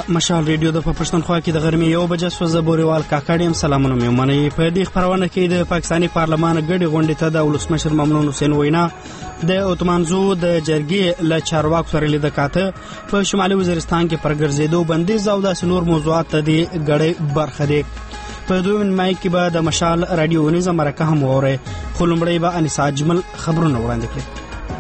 د مشال ریډیو د پښتونخوا کې د غرمې 1 بجې سو زبوريوال کاکړیم سلامونه مې منئ. په دې خبرونه کې د پاکستاني پارلمان غړي غونډې ته د ولسمشر ممنون حسین وینا د اوتمانزو د جرګې له چارواکو سره لیدل کاته په شمالي وزیرستان کې پرګرځېدو بندیز او د نور موضوعات ته د غړي برخه دي. په 2 مای کې به د مشال رادیو نظام مرکه هم وره خلمړی به انیسا اجمل خبرونه وړاندې کړي.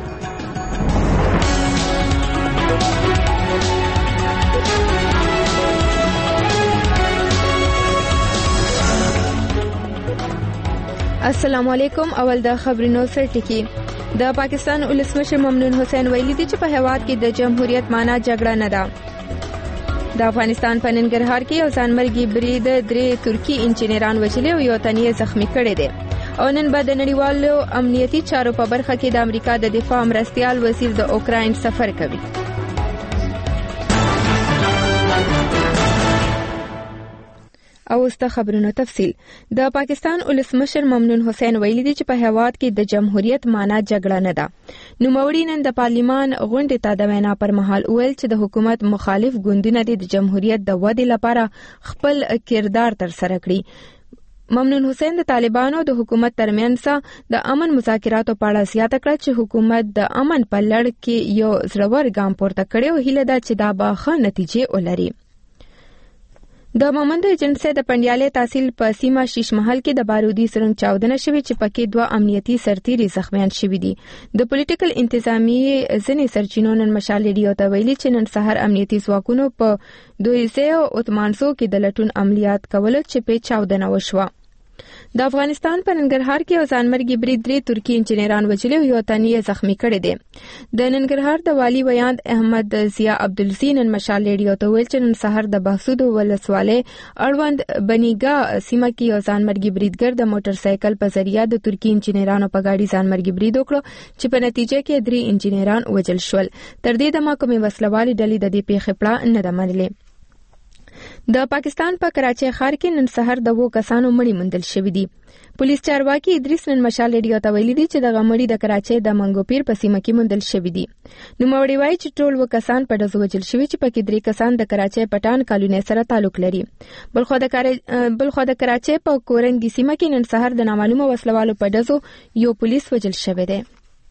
السلام علیکم. اول د خبرونو سر ټکی. د پاکستان ولسمشر ممنون حسین ویلي دی چې په هیواد کې د جمهوریت معنا جګړه نه ده. د افغانستان په ننګرهار کې یو ځانمرګي برید 3 ترکی انجنیران وژلي او یو تن یې زخمی کړی دی. او نن به د نړیوالو امنیتي چارو په برخه کې د امریکا د دفاع مرستیال وزیر د اوکراین سفر کوي. او است خبرونو تفصیل. د پاکستان ولسمشر ممنون حسین ویلي دی چې په هیواد کې د جمهوریت معنا جګړه نه ده. نوموړي نن د پارلیمان غونډې ته د وینا پر مهال ویل چې د حکومت مخالف ګوندونه د جمهوریت د ودې لپاره خپل کردار تر سره کړي. ممنون حسین د طالبانو د حکومت ترمنځ د امن مذاکراتو په اړه زیاته کړه چې حکومت د امن په لړ کې یو زړور ګام پورته کړی او هیله ده چې دا به ښه نتیجې ولري. د مومند ایجنسی د پنډیالې تحصیل په سیمه شیش محل کې د بارودي سرنګ چاودنه شوې چې پکې 2 امنیتي سرتیري زخمیان شوي دي. د پولیټیکل انتظامیې ځینې سرچینو نن مشال ریډیو ته ویلي چې نن سهار امنیتي ځواکونو په 200 کې د لټون عملیات کول چې په چاودنه وشوه. د افغانستان په ننګرهار کې یو ځانمرګي برید 3 ترکی انجنیران وژلي او یو تن یې زخمی کړی دی. د ننګرهار د والی ویاند احمد ضیا عبدالزی نن مشال ریډیو ته ویل چې نن سهار د بهسود ولسوالۍ اړوند بنیګا سیمه کې یو ځانمرګي بریدګر د موټر سایکل په ذریعہ د ترکی انجنیرانو په ګاډي ځانمرګي برید وکړ چې په نتیجه کې 3 انجنیران وژل شول. تر دې دمه کومې وسلوالې ډلې د دې پیښې پړه نه ده منلې. د پاکستان په کراچۍ ښار کې نن سحر د 2 کسانو مړي موندل شوي دي. پولیس چارواکي ادریس نن مشال ریډیو ته ویلي دي چې د غمړي د کراچۍ د منګوپیر په سیمه کې موندل شوي دي. نوموړي وایي چې ټول 2 کسان په ډزو وژل شوي چې پکې 3 کسان د کراچۍ پټان کالونۍ سره تعلق لري. بلخو د کراچۍ په کورنګي سیمه کې نن سحر د نامعلومه وسلوالو په ډزو یو پولیس وژل شوی دی.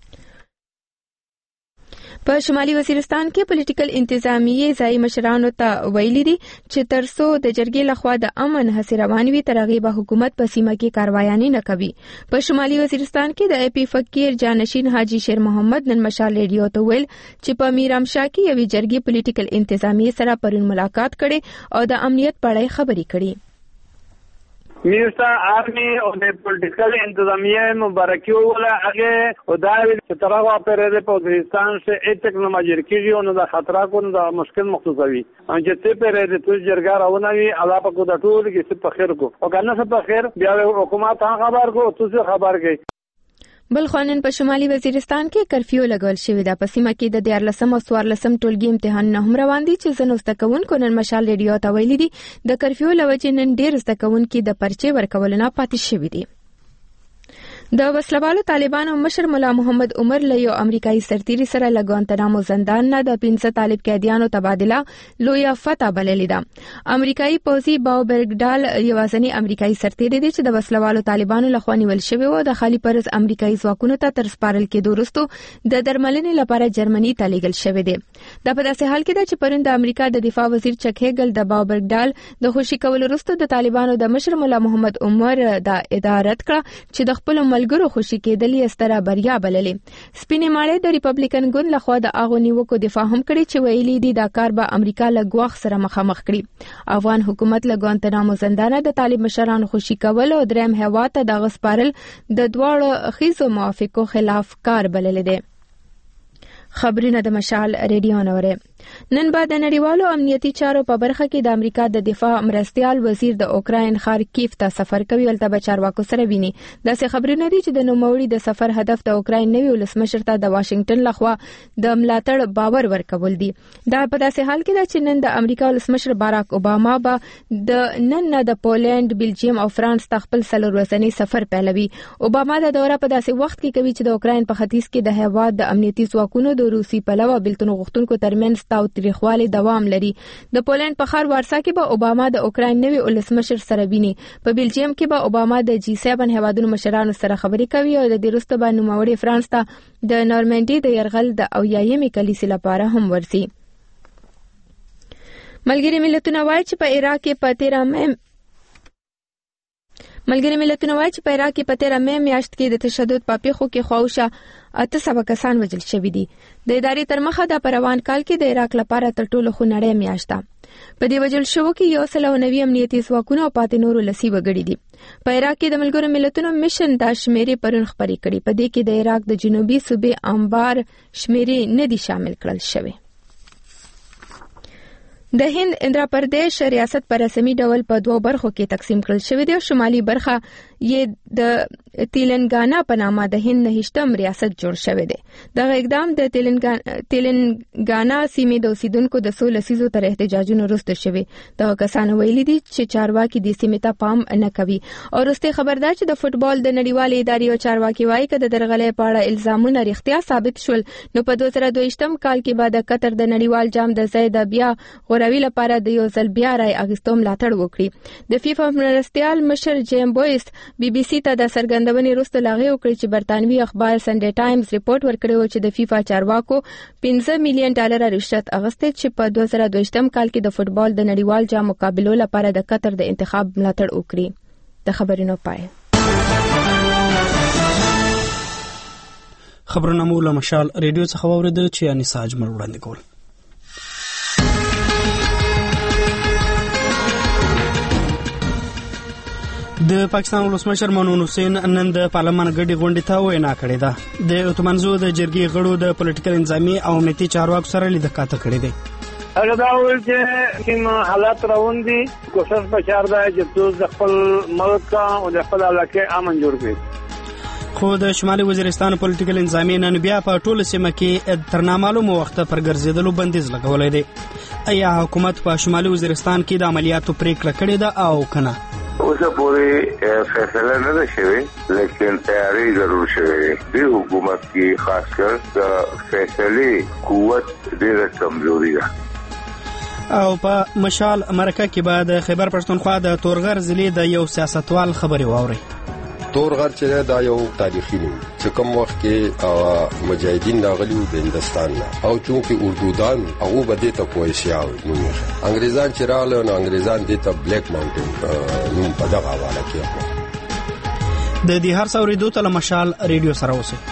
په شمالي وزیرستان کې پولیټیکل انتظامیې ځای مشرانو ته ویلي دي چې ترڅو د جرګې لخوا د امن هڅې روانې وي تر هغې به حکومت په سیمه کې کاروایانې نه کوي. په شمالي وزیرستان کې د اپی فقیر جانشین حاجی شیر محمد نن مشال ریډیو ته ویل چې په میرامشاه کې یوې جرګې پولیټیکل انتظامیې سره پرون ملاقات کړي او د امنیت په اړه خبرې کړي. میرسا آرمی او د پولیټیکل انتظامیه مبارکي ولا هغه او دا چې ترغه پرې په وزیرستان سے اتک نه ماجر کیږي او د خطر کو د مشکل مخصوصوي ان چې ته پرې د توج جرګه راونوي الله په کو د ټول کې څه په خیر کو او کنه څه په خیر بیا حکومت خبر کو تاسو خبر گئی. بل خانن په شمالي وزیرستان کې کرفیو لګول شوې ده. په سیمه کې د 14 او 14 ټولګي امتحانونه هم روان دي چې زنو زدهکوونکو نن مشال ریډیو ته ویلي دي د کرفیو لوجې نن ډېر زدهکوونکي د پرچې ورکول نه پاتې شوي دي. د وسلوالو طالبانو مشر مولا محمد عمر له یو امریکایي سرتیري سره له ګوانتنامو زندان نه د 15 طالب قیدیانو تبادله لویه فتح بللې ده. امریکایي پوځي باو برګډال یوازینی امریکایي سرتیري دی چې د وسلوالو طالبانو لخوا نیول شوی و. د خالي پرز امریکایي ځواکونو ته تر سپارل کېدو وروسته د درملنې لپاره جرمني ته لیږل شوی دی. دا په داسې حال کې ده چې پرون د امریکا د دفاع وزیر چک هیګل د باو برګډال د خوشي کولو وروسته د طالبانو د مشر مولا محمد عمر د ادارت کړه چې د خپل ملګرو خوشي کېدل یې ستره بریا بللې. سپینې ماړې د ریپبلیکن ګوند لخوا د هغو نیوکو دفاع هم کړې چې ویلي دي دا کار به امریکا له ګواښ سره مخامخ کړي. افغان حکومت له ګوانتنامو زندانه د طالب مشرانو خوشي کول او دریم هیواد ته د غسپارل د دواړو خیزو موافقو خلاف کار بللې ده. خبرونه د مشال ریډیو نوره. نن بعد د نړیوالو امنیتي چارو په برخه کې د امریکا د دفاع مرستیال وزیر د اوکراین خارکیف ته سفر کوي. ولته به چارواکو سره ویني. داسې خبرونه دي چې د نوموړي د سفر هدف د اوکراین نوي ولسمشر ته د واشنگټن لخوا د ملاتړ باور ورکول دي. دا په داسې حال کې ده چې نن د امریکا ولسمشر باراک اوباما به د نن د پولند، بلجیم او فرانس ته خپل 4 ورځنی سفر پیلوي. اوباما د دوره په داسې وخت کې کوي چې د اوکراین په ختیځ کې د هیواد د امنیتي ځواکونو د روسي پلوه بلتون غوښتونکو ترمنځ تاوتریخوالي دوام لري. د پولند په ښار وارسا کې به اوباما د اوکراین نوي ولسمشر سره ویني. په بلجیم کې به اوباما د G7 هیوادونو مشرانو سره خبرې کوي او د دې وروسته به نوموړی فرانس ته د نورمانډي د یرغل د 80مې کلیسې لپاره هم ورځي. ملګري ملتونه وایي چې په عراق کې په 13 مې میاشت کې د تشدد په پیښو کې خواوشا 800 کسان وژل شوي دي. د ادارې تر مخه د پروان کال کې د عراق لپاره تر ټولو خونړۍ میاشت ده. په دې وژل شوو کې 190 امنیتي ځواکونه او 5 نورو لسی وګړي دي. په عراق کې د ملګرو ملتونو میشن دا شمیرې پرون خبرې کړي. په دې کې د عراق د جنوبي صوبې انبار شمیرې نه دي شامل کړل شوی. د هند اندرا پردیش ریاست په رسمي ډول په 2 برخو کې تقسیم کړل شوی دی. شمالي برخه یې د تیلنګانا په نامه د هند 9م ریاست جوړ شوی دی. دغه اقدام د تیلنګانا سیمې د اوسیدونکو د 16 لسیزو تر احتجاجونو وروسته شوی. دغه کسانو ویلي دي چې چارواکي د سیمې ته پام نه کوي. او وروسته خبردار چې د فوتبال د نړیوالې ادارې او چارواکي وايي چې د درغلې په اړه الزامونه رښتیا ثابت شول نو په 2022م کال کې به د قطر د نړیوال جام د ځای د بیا غوړوي لپاره د یو ځل بیا رای اخیستو ملاتړ وکړي. د فیفا مرستیال مشر جیم بویس BBC ته د سرګندونې وروسته لاغي وکړي چې برتانوي اخبار سنډے ټایمز ریپورت ورکړی چې د فیفا چارواکو $15 میلیون رشوت اغسته چې په 2022م کال کې د فوتبال د نړیوال جام مقابلو لپاره د قطر د انتخاب ملاتړ وکړي. د خبرونو پای. خبرونه مو له مشال ریډیو څخه واوریدل چې انیسا اجمل وړاندې کول. د پاکستان ولسمشر ممنون حسین نن د پارلمان غړي غونډې ته وینا کړې ده. د اتمانزو د جرګې غړو د پولیټیکل انتظامی او امنیتي چارواکو سره لیدل کاته کړې ده. هغه دا ویل چې کوم حالات روان دي کوشش پکار ده چې ټول د خپل ملک او د خپل علاقې امن جوړ کړي. خو د شمالي وزیرستان پولیټیکل انتظامی نن بیا په ټوله سیمه کې تر نامعلومه وخته پر ګرځېدلو بندیز لګولای دی. آیا حکومت په شمالي وزیرستان کې د عملیاتو پریکړه کړې ده او کنه؟ اوسه پورې فیصله نه ده شوې لیکن تیاری ضرور شوې دی. حکومت کې خاص کر د فیصلې قوت ډېره کمزوري ده. او په مشال مرکه کې بعد خیبر پښتونخوا د تورغر ضلع د یو سیاستوال خبري واوري. تورغر چې دا یو تاریخي نوم چې کوم وخت کې مجاهدین راغلي د هندستان نه او چونکه اردودان هغه بده ته کویشیا نوم انګریزان چې راغله نو انګریزان دې ته بلیک ماونټین نوم په دغه حواله کې. د دې هر څوري دوه تل مشال ریډیو سره اوسه.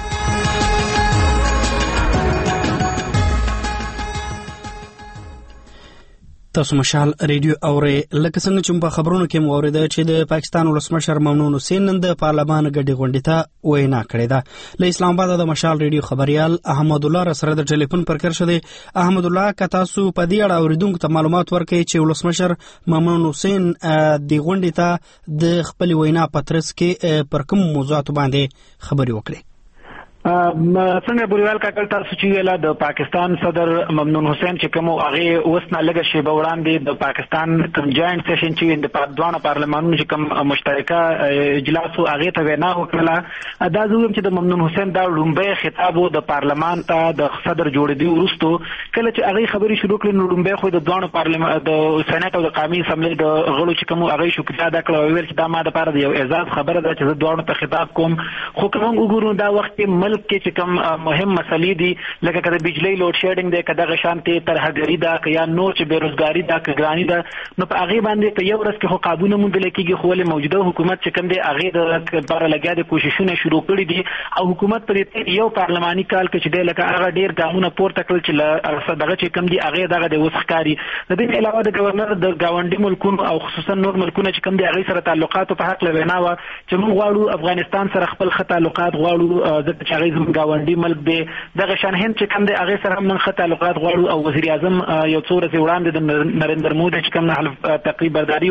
تاسو مشال ریډیو اوري. لکه څنګه چې په خبرونو کې مو اوریدل چې د پاکستان ولسمشر ممنون حسین نن د پارلمان غړي غونډې ته وینا کړې ده. له اسلام آباد د مشال ریډیو خبريال احمد الله سره د ټلیفون پر کار شوه. احمد الله که تاسو په دې اړه اوریدونکو ته معلومات ورکړئ چې ولسمشر ممنون حسین د غونډې ته د خپل وینا پترس کې پر کوم موضوعات باندې خبري وکړي. څنګه بوریوال کاکل تاسو چې ویلا د پاکستان صدر ممنون حسین چې کوم هغه وسنه لګه شی به وړاندې د پاکستان کوم جاینټ سیشن چې د دوه پارلمانونو چې کوم مشترکه اجلاس هغه ته وینا وکړه. دا زوم چې د ممنون حسین دا لومبه خطاب د پارلمان ته د صدر جوړېدو وروسته کله چې هغه خبري شروع کړې نو لومبه خو د دوه پارلمان د سېنات او د قومي اسمبلی د غړو چې کوم هغه شکریا ادا کړو ویل چې دا ما د پاره د یو اعزاز خبره ده چې دوه ته خطاب کوم. خو کوم وګورو دا وخت ملک کې چې کوم مهم مسلې دي لکه کده بجلی لوډ شیډینګ ده کده غشانته ترهګری ده یا نور چې بیروزګاری ده کګرانی ده نو په هغه باندې په یو ورځ کې خو قابو نه مونږ لکېږي خو له موجوده حکومت چې کوم دی هغه د لپاره لګیا د کوششونه شروع کړي دي او حکومت په دې یو پارلماني کال کې چې د لکه هغه ډیر ګامونه پورته کړل چې دغه چې کوم دی هغه دغه د وسخکاری د دې علاوه د گورنر د گاونډي ملکونو او خصوصا نور ملکونو چې کوم دی هغه سره تعلقات په حق لوینا و چې موږ غواړو افغانستان سره خپل تعلقات غواړو ځکه چې هغه زموږ گاونډي ملک دی دغه شان هند چې کوم دی هغه سره موږ تعلقات غواړو او وزیر اعظم یو څو ورځې وړاندې د نریندر مودي چې کوم نه تقریبا برداری و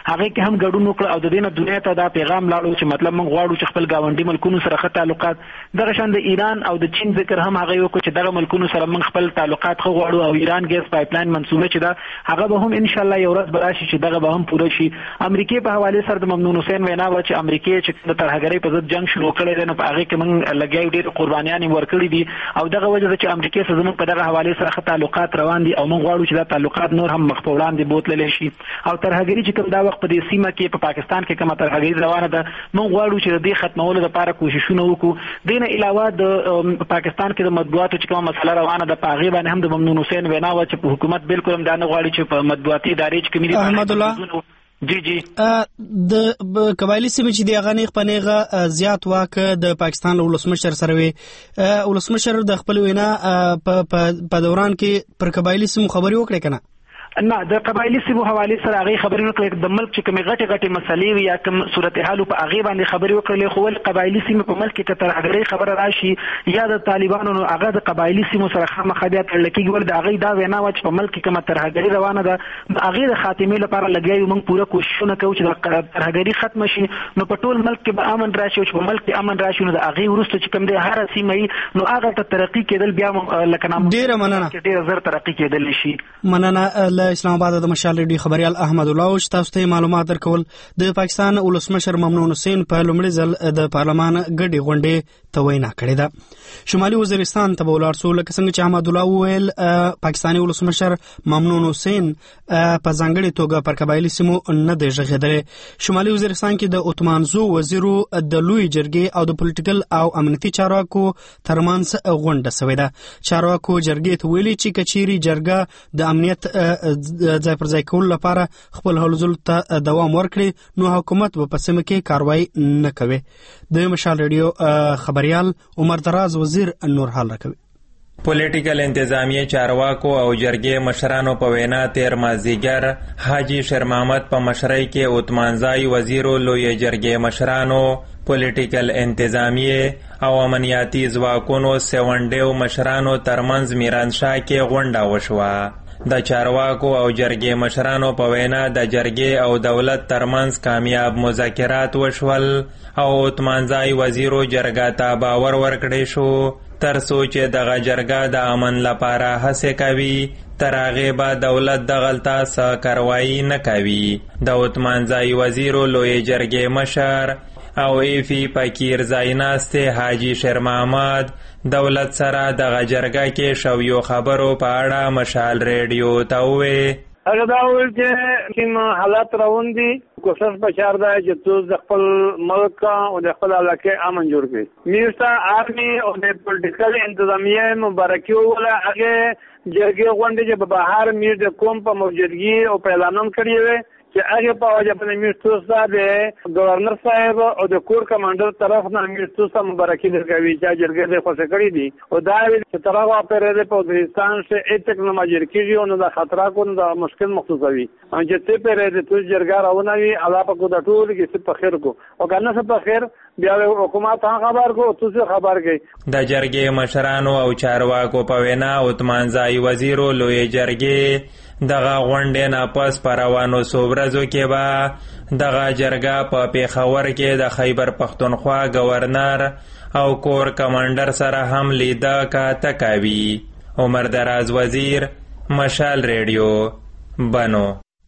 هغه کې هم ګډون وکړ او د دې نه دنیا ته دا پیغام لاړو چې مطلب موږ غواړو چې خپل ګاونډي ملکونو سره ښه تعلقات دغه شان د ایران او د چین ذکر هم هغه وکړو چې دغه ملکونو سره موږ خپل تعلقات ښه غواړو او ایران ګیس پایپلاین منصوبه چې دا هغه به هم ان شاء الله یو ورځ به راشي چې دغه به هم پوره شي. امریکای په حواله سره د ممنون حسین وینا و چې امریکای چې د ترهګرۍ په ضد جنگ شروع کړی دی نو په هغه کې موږ لګیاو ډېر قربانیان ورکړي دي او دغه وجه چې امریکای سره زموږ په دغه حواله سره ښه تعلقات روان دي او موږ غواړو چې دا تعلقات نور هم مخ په وړاندې بوتللی شي. او ترهګري چې کوم دا وخت په دې سیمه کې په پاکستان کې کومه ترهګري روانه ده موږ غواړو چې د دې ختمولو لپاره کوششونه وکړو. دې نه علاوه د پاکستان کې د مطبوعاتو چې کومه مسله روانه ده په هغې باندې هم د ممنون حسین وینا وه چې په حکومت بالکل هم دا نه غواړي چې په مطبوعاتي ادارې چې کومې دي احمد الله جی د قبایلی سیمې چې دی هغه نیغ په نیغه زیات واک د پاکستان ولسمشر سره وي. ولسمشر د خپل وینا په دوران کې پر قبایلی سیمو خبرې وکړې که نه؟ نه د قبایلی سیمو حواله سره هغه خبرې وکړې د ملک چې کومې غټې مسلې وي یا کوم صورتحال په هغه باندې خبرې وکړلې خو ول قبایلی سیمو په ملک کې تر هغه خبره راشي یا د طالبانو هغه د قبایلی سیمو سره خامخا بیا تړل کېږي ول د هغه دا وینا و چې په ملک کې کومه ترهګري روانه ده هغه د خاتمې لپاره لګیایو موږ پوره کوششونه کوو چې د ترهګري ختم شي نو په ټول ملک کې به امن راشي او چې په ملک کې امن راشي نو د هغه وروسته چې کوم دی هر سیمه نو هغه ته ترقی کېدل بیا لکه نام ډیره مننه ډیره زر ترقی کېدل شي. مننه له اسلام آباد د مشال ریډیو خبريال احمد الله او تاسو ته معلومات درکول. د پاکستان ولسمشر ممنون حسین په لومړي ځل د پارلمان غړي غونډې ته وینا کړې ده. شمالي وزیرستان ته ولاړ سو لکه څنګه چې احمد الله وویل پاکستاني ولسمشر ممنون حسین په ځانګړي توګه پر قبایلی سیمو نه دی ژغېدلی. شمالي وزیرستان کې د اتمانزو وزیرو د لوی جرګې او د پولیټیکل او امنیتي چارواکو ترمنځ غونډه شوې ده. چارواکو جرګې ته ویلي چې کچيري جرګه د امنیت ځای پر ځای کول لپاره خپل هلو ځلو ته دوام ورکړي نو حکومت به په سیمه کې کاروایی نه کوي. د مشال ریډیو خبريال عمر دراز وزیر نور حال راکوي. پولیټیکل انتظامیه چارواکو او جرګې مشرانو په وینا تیر مازدیګر حاجی شیر محمد په مشرۍ کې اتمانځای وزیرو لوی جرګې مشرانو پولیټیکل انتظامیه او امنیاتي ځواکونو سیونډیو مشرانو ترمنځ میرانشاه کې غونډه وشوه. د چارواکو او جرګې مشرانو په وینا د جرګې او دولت ترمنځ کامیاب مذاکرات وشول او اتمانځای وزیرو جرګه ته باور ورکړی شو تر څو چې دغه جرګه د امن لپاره هڅې کوي تر هغې به دولت دغلته څه کاروایي نه کوي. د اتمانځای وزیرو لوی جرګې مشر او ایفی پکیر ځایناستې حاجی شیر محمد دولت سره دغه جرګه کې شویو خبرو په اړه مشال ریډیو ته وویل. هغه دا وویل چې کوم حالات روان دي کوشش پکار ده چې ټول د خپل ملک او د خپل علاقې امن جوړ کړي. میرستا آرمي او د پولیټیکل انتظامیه مبارکي ولا هغه جرګې غونډې چې په بهر میر د کوم په موجودګي او په اعلان کړی وي چې هغه په وجه په میرتوسا د گورنر صاحب او د کور کمانډر طرف نه میرتوسا مبارکي درکوي چې جرګې د خوشی کړی دي او دا چې طرفه پرې د پاکستان سے ایتک نه ماجر کیږي او د خطر کو د مشکل مخصوصوي ان چې ته پرې د تو جرګه راونوي الله په کو د ټول کې څه په خیر کو او کنه څه په خیر بیا حکومت خبر کو تو څه خبر کوي. د جرګې مشرانو او چارواکو په وینا اتمانځای وزیرو لوی جرګې دغه غونډې نه پس په روانو څو ورځو کې به دغه جرګه په پیښور کې د خیبر پښتونخوا گورنر او کور کمانډر سره هم لیده کاته کوي. عمر دراز وزیر مشال ریډیو بنو.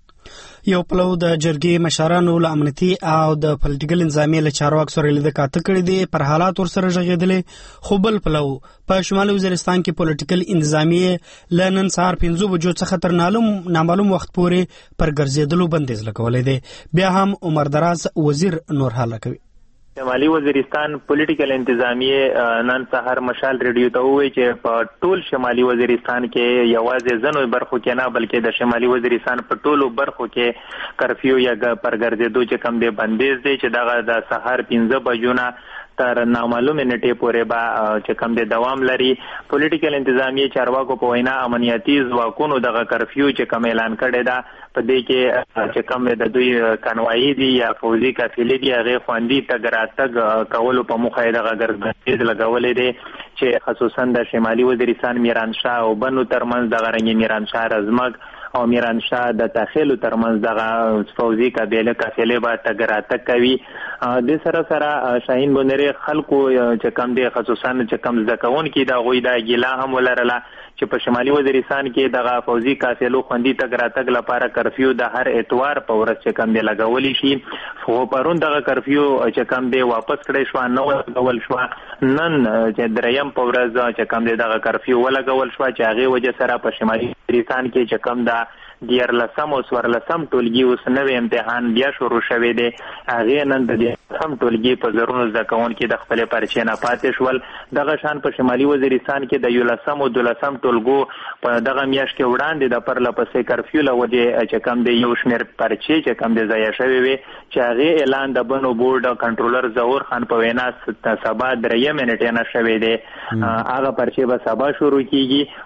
یو پلو د جرګې مشرانو له امنیتي او د پولیټیکل انتظامیې له چارواکو سره لیده کاته کړې دي پر حالات ورسره غږېدلې خو بل پلو په شمالي وزیرستان کې پولیټیکل انتظامیې له نن سهار 5 بجو څخه تر نامعلوم وخت پورې پر ګرځېدلو بندیز لګولی دی. بیا هم عمر دراز وزیر نور حال کوي. شمالي وزیرستان پولیټیکل انتظامیه نن سهار مشال ریډیو ته وویل چې په ټول شمالي وزیرستان کې یوازې ځینو برخو کې نه بلکې د شمالي وزیرستان په ټولو برخو کې کرفیو یا پر ګرځېدو چې کم دی بندیز دی چې دغه د سهار 5 بجو نه تر نامعلومه نیټې پورې به چې کم دی دوام لري. پولیټیکل انتظامیه چارواکو په وینا امنیتي ځواکونو دغه کرفیو چې کم اعلان کړی ده په دې کې چې کم د دوی کانوایي دي یا فوزي قافلې دي هغې خوندي تګ راتګ کولو په موخه یې دغه ګرځندیز لګولی دی چې خصوصا د شمالي وزیرستان میرانشاه او بنو ترمنځ دغه رنګې میرانشاه رزمک او میرانشاه د تخیل ترمنځ دغه فوزي قافلې به تګ راتګ کوي. د سره شاهین بونری خلکو چې کم دي خصوصا چې کم زده کوونکي د هغوی د ګیله هم ولرله چې په شمالي وزیرستان کې دغه فوزي قافلو خوندي تګ راتګ لپاره کرفیو د هر اتوار په ورځ چې کم دی لګولی شي. خو پرون دغه کرفیو چې کم دی واپس کړی شو، نه ولګول شو. نن چې دریم په ورځ چې کم دی دغه کرفیو ولګول شو چې هغې وجه سره په شمالي وزیرستان کې چې کم ده 14 او 14 ټولګي اوس نوی امتحان بیا شروع شوی دی. هغې نن د 14 ټولګي په زرونو زده کوونکي د خپلې پرچې نه پاتې شول. دغه شان په شمالي وزیرستان کې د 11 او 12 ټولګو په دغه میاشت کې وړاندې د پرله پسې کرفیو له وجې چې کم دی یو شمېر پرچې چې کم دی ضایع شوې وې چې هغې اعلان د بنو بورډ کنټرولر ظهور خان په وینا سبا 3 منټې نه شوی دی. هغه پرچې به سبا شروع کیږي.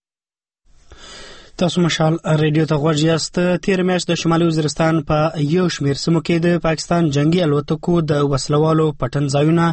تاسو مشال ریډیو ته غوږ یاست. تیر میاشت د شمالي وزیرستان په یو شمېر سیمو کې د پاکستان جنگي الوتکو د وسلوالو پټن ځایونه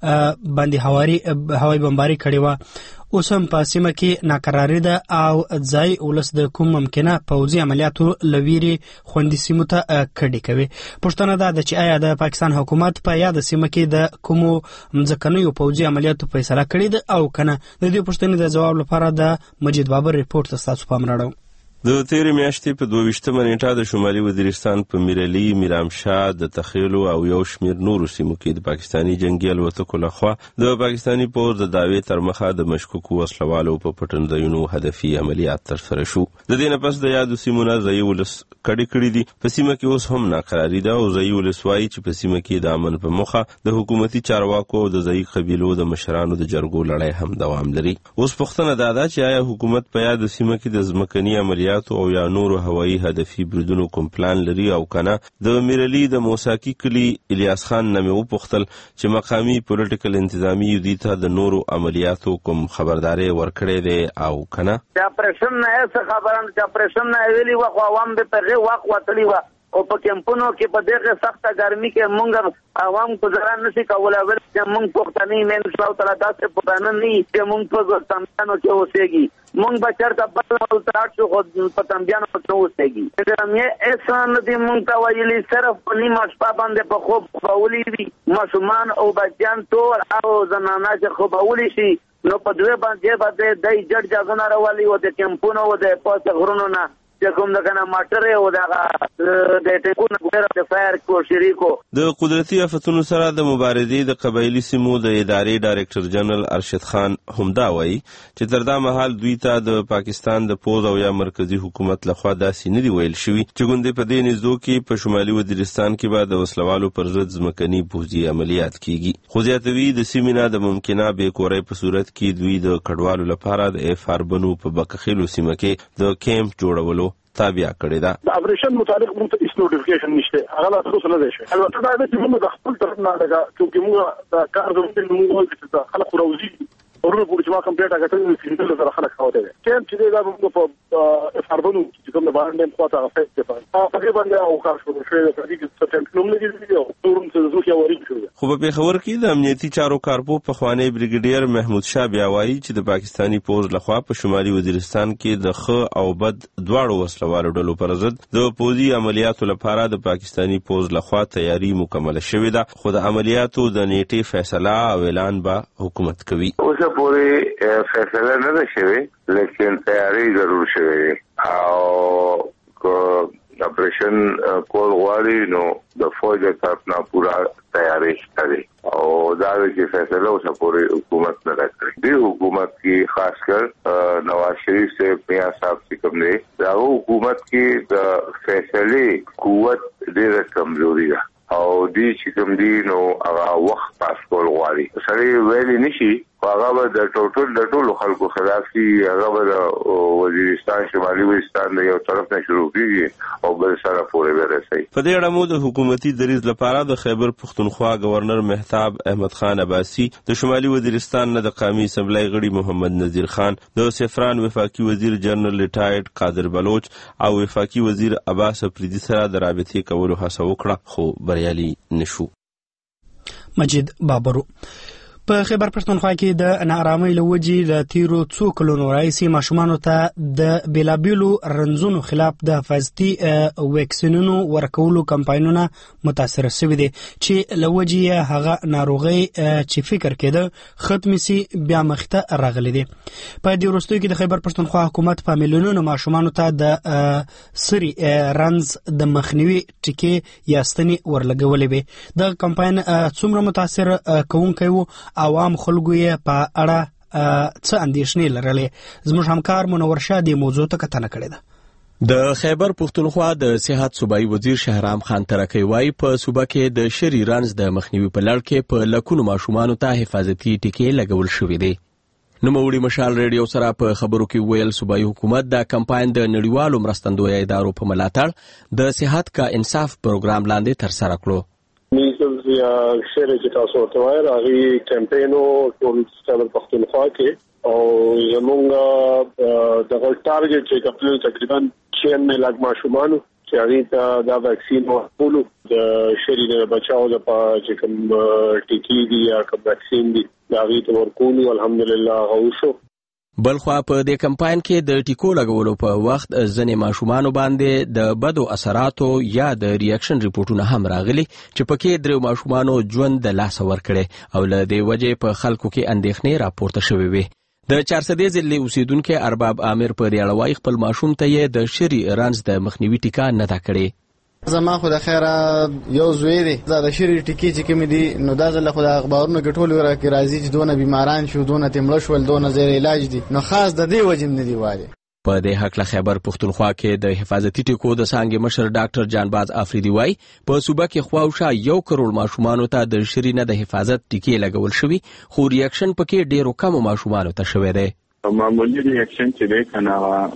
باندې هوایي بمباري کړې وه. اوس هم په سیمه کې ناکراري ده او ځای ولس د کوم ممکنه پوځي عملیاتو له ویرې خوندي سیمو ته کډې کوي. پوښتنه دا ده چې آیا د پاکستان حکومت په یاده سیمه کې د کومو مځکنیو پوځي عملیاتو فیصله کړې ده او کنه؟ د دې پوښتنې د ځواب لپاره د مجید بابر ریپورت ته ستاسو پام راوړم. د تیرې میاشتې په 22 نیټه د شمالي وزیرستان په میرعلي، میرامشاه، د تخیلو او یو شمېر نورو سیمو کې د پاکستاني جنگي الوتکو لخوا د پاکستاني پوځ د دعوې تر مخه د مشکوکو وسلوالو په پټنځایونو هدفي عملیات ترسره شو. د دې نه پس د یادو سیمو نه ځایي ولس کړي دي. په سیمه کې اوس هم ناکراري ده او ځایي ولس وایي چې په سیمه کې د امن په موخه د حکومتي چارواکو او د ځایي قبیلو د مشرانو د جرګو لړۍ هم دوام لري. اوس پوښتنه دا ده چې آیا حکومت په یاد سیمه کې د ځمکني عملیاتو او یا نورو هوایي هدفي بریدونو کوم پلان لري او کنه؟ د میرعلي د موساکي کلی الیاس خان نه مې وپوښتل چې مقامي پولیټیکل انتظامی دوی ته د نورو عملیاتو کوم خبرداري ورکړې ده او کنه؟ د اپریشن نه څه خبره نه، چې اپریشن نه ویلي وخت عوام به پرې وخت وتلی و او په کمپونو کې په دغه سخته ګرمي کې مونږ عوام گزاران نشي کولای. ول چې مونږ پښتني مین څو تر تاسو پښتانه نه چې مونږ په تمبيانو کې اوسېږي، مونږ بچر ته بل او تراټ شو په تمبيانو کې اوسېږي. دا مې احسان دې مونږ ته ویلي صرف په نیمه شپه باندې په خوب خولي وي ماشومان او بچیان ټول او زنانه چې خوبولي شي نو په دوه باندې د جړ ځګونه راولي او د کمپونو او د پوسټ غرونو نه چې کوم د کنه ماټر او د ټیکونو ګور د فایر کو شریکو. د قدرتي آفتونو سره د مبارزې د قبایلی سیمو د ادارې ډایرکټر جنرال ارشد خان همدا وایي چې تر دا مهال دوی ته د پاکستان د پوز او یا مرکزی حکومت لخوا داسې نه دی ویل شوی چې ګوندې په دې نږدو کې په شمالي وزیرستان کې به د وسلوالو پر ضد ځمکني پوځي عملیات کیږي. خو زیاتوي د سیمې نه د ممکنه بېکورۍ په صورت کې دوی د کډوالو لپاره د اف اربنو په بکخیلو سیمه کې د کیمپ جوړولو تابع کړی دا. د اپریشن متعلق موږ ته هیڅ نوټیفیکیشن نشته، هغه لا تاسو نه دی شي. البته دا چې موږ د خپل طرف نه لګا چې موږ د کار زموږ موږ چې خلک راوځي ورونه پوری چې ما کمپلیټ هغه څنګه چې سره خلک خاوته دي چې دا موږ په افاربونو چې کوم باندې خواته افیکټ کوي هغه باندې او کار شروع شوی د دې چې څه نوم لګي او تورم څه زوخه وری شوی. خو په پیښور کې د امنیتي چارو کارپو په خوانی بریګیډیر محمود شاه بیا وایي چې د پاکستانی پوز لخوا په شمالي وزیرستان کې د خ او بد دواړو وسلوالو ډلو پر ضد د پوزي عملیاتو لپاره د پاکستانی پوز لخوا تیاری مکمل شوې ده، خو د عملیاتو د نیټې فیصله او اعلان به حکومت کوي. پورې فیصله نه ده شوې لیکن تیاری ضرور شوې او اپریشن کول غواړي نو د فوج طرف نه پورا تیاری شته او دا چې فیصله اوس پورې حکومت نه راکړي. دی حکومت کې خاص کر نواز شریف سے میاں صاحب سے کوم دی دا حکومت کې د فیصله قوت ډېر کمزوري ده او دی چې کوم دی نو هغه وخت پاس کول غواړي. سړی ویلي نشي هغه به د ټولو خلکو خلاف شي، هغه به د وزیرستان شمالي وزیرستان د یو طرف نه شروع کیږي او بل سره پورې ورسي. په دې اړه مو د حکومتي دریځ لپاره د خیبر پښتونخوا گورنر مهتاب احمد خان عباسي، د شمالي وزیرستان نه د قومي اسمبلی غړي محمد نذیر خان، د سفران وفاقي وزیر جنرال ریټایرډ قادر بلوچ او وفاقي وزیر عباس افریدي سره د رابطې کولو هڅه وکړه خو بریالي نشو. مجید بابرو. په خیبر پښتونخوا کې د ناارامۍ له وجې له تیرو څو کلونو راهیسې ماشومانو ته د بېلابېلو رنځونو خلاف د حفاظتي ویکسینونو ورکولو کمپاینونه متاثره شوي دي چې له وجې یې هغه ناروغۍ چې فکر کېده ختمې سي بیا مخته راغلي دي. په دې وروستیو کې د خیبر پښتونخوا حکومت په میلیونونو ماشومانو ته د سري رنځ د مخنیوي ټیکې یا ستنې ورلګولې وې. دغه کمپاین څومره متاثر کوونکی و، عوام خلکو یې په اړه څه اندېښنې لرلې؟ زموږ همکار منور شاه دې موضوع ته کتنه کړې ده. د خیبر پښتونخوا د صحت صوبایي وزیر شهرام خان ترکی وایي په صوبه کې د شری رنځ د مخنیوي په لړ کې په لکونو ماشومانو ته حفاظتي ټیکې لګول شوې دي. نوموړي مشال ریډیو سره په خبرو کې ویل صوبایي حکومت د کمپاین د نړیوالو مرستندویه ادارو په ملاتړ د صحت کا انصاف پروګرام لاندې ترسره کړو. میزلز یا شری چې تاسو ورته وایي هغه کمپاینو ټول خیبر پښتونخوا کې او زمونږ دغه ټارګټ چې خپل تقریبا 96 لک ماشومان چې هغه ته دا ویکسین ورکولو د شری د بچاو د چې کوم ټیکې دي یا کوم ویکسین دي دا هغه ته ورکولو الحمدلله غوښو. بلخوا په دې کمپاین کې د ټیکو لګولو په وخت ځنې ماشومانو باندې د بدو اثراتو یا د ریاکشن ریپورتونه هم راغلي چې پکې درې ماشومانو ژوند د لاسه ورکړي او له دې وجې په خلکو کې اندېښنې راپورته شوې وي. د 400 ځلې اوسیدونکو ارباب عامر په دې اړه وايي خپل ماشوم ته یې د شری رنځ د مخنیوي ټیکا نه دا کړې. زما خو د خیره یو زوی دی د شری ټیکې چې کوم دي نو دا ځل خو د اخبارونو ګټول ورکه راځي چې دونه بیماران شو دونه تمړ شول دونه زیر علاج دي نو خاص د دې وجه نه دی وایي. په دې حق له خیبر پښتونخوا کې د حفاظتي ټیکو د څانګې مشر ډاکټر جانباز افریدي وایي په صوبه کې خواوشا 1 کروڑ ماشومانو ته د شری نه د حفاظت ټیکې لګول شوي خو ریاکشن پکې ډیرو کم ماشومانو ته شوی دی. معمولی ریاکشن چې دی کنه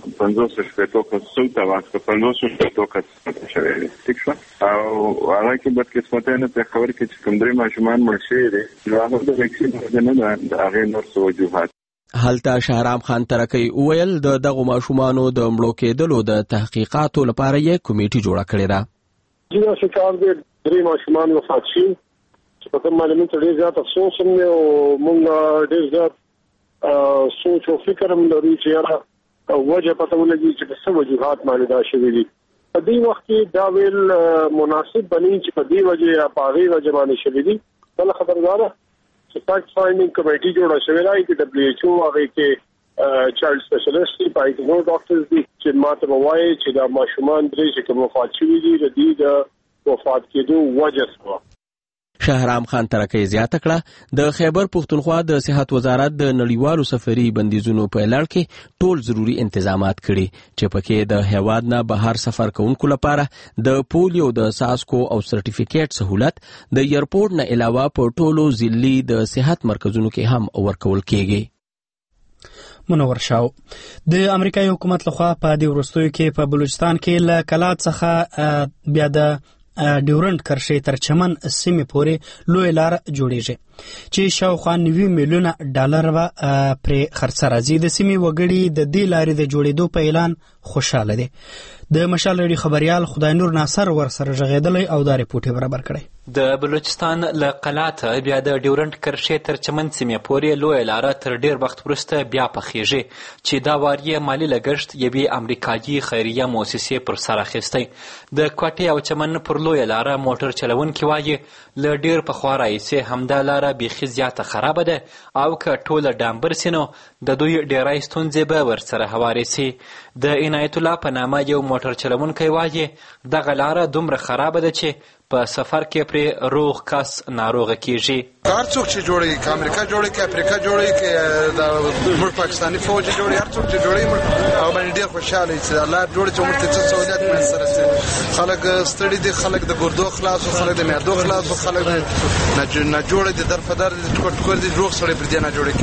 50% سلطه واسطه 50% شوی دی ٹھیک شو او هغه کې بد قسمته نه په خبر کې چې کوم درې ماشومان مړ شوي دي نو هغه د ویکسین نه د هغه نور څه وجوهات. هلته شهرام خان ترکی ویل د دغه ماشومانو د مړو کېدلو د تحقیقاتو لپاره یې کمیټه جوړه کړې ده. دا شکار دي درې ماشومان وفات شوي چې په کوم معلومات ډېر زیات افسوس هم او موږ ډېر زیات سوچ او فکر هم لري چې یاره وجه پته ولګي چې څه وجوهات باندې دا شوي دي. په دې وخت کې دا ویل مناسب بني چې په دې وجه یا په هغې وجه باندې شوي دي. بله خبرداره چې فیکټ فایندینګ کمیټي جوړه شوې ده چې WHO هغې کې چایلډ سپیشلیسټ دي په هغې نور ډاکټرز دي چې ما ته به وایي چې دا ماشومان درې چې کوم وفات شوي دي د دې د وفات کېدو وجه څه. شهرام خان ترکی زیاته کړه د خیبر پښتونخوا د صحت وزارت د نړیوالو سفري بندیزونو په لړ کې ټول ضروری انتظامات کړي چې پکې د هیواد نه بهر سفر کوونکو لپاره د پولیو د ساسکو او سرټیفیکیټ سہولت د ایرپورټ نه علاوه په ټولو ضلعي د صحت مرکزونو کې هم ورکول کیږي. منور شاو د امریکایي حکومت لخوا په دې وروستیو کې په بلوچستان کې له کلات څخه بیا د ډیورنټ کرښې تر چمن سیمې پورې لوی لار جوړیږي چې شاوخوا 90 میلیونه ډالر پرې خرڅ راځي. د سیمې وګړي د دې لارې د جوړېدو په اعلان خوشاله دي. د مشال ریډیو خبريال خدای نور ناصر ورسره ژغېدلی او دا ریپورټ برابر کړی. د بلوچستان له قلاته بیا د ډیورنټ کرښې تر چمن سیمې پورې لوی لار تر ډیر وخت وروسته بیا پخېږي چې دا واري مالی لګښت یوې امریکایي خیریه مؤسسې پر سر اخیستی. د کوټې او چمن پر لوی لار موټر چلونکي وایي له ډیر پخوا راهیسې همدا لاره بیخي زیاته خرابه ده او که ټوله ډامبر سي نو د دوی ډیری ستونزې به ورسره هوارې سي. د عنایت الله په نامه یو موټر چلونکی وایي دغه لاره دومره خرابه ده چې په سفر کې پرې روغ کس ناروغه کیږي. هر څوک چې جوړي که امریکا جوړي که افریقا جوړي که د موږ پاکستاني فوج جوړي هر څوک چې جوړي او باندې ډېر خوشاله چې الله جوړي چې موږ ته څه سہولت میسر شي. خلک ستړي دي، خلک د ګردو خلاص، خلک د معدو خلاص، خلک نه جوړي دي در په در ټکور دي روغ سړی پر دې نه جوړي کړي.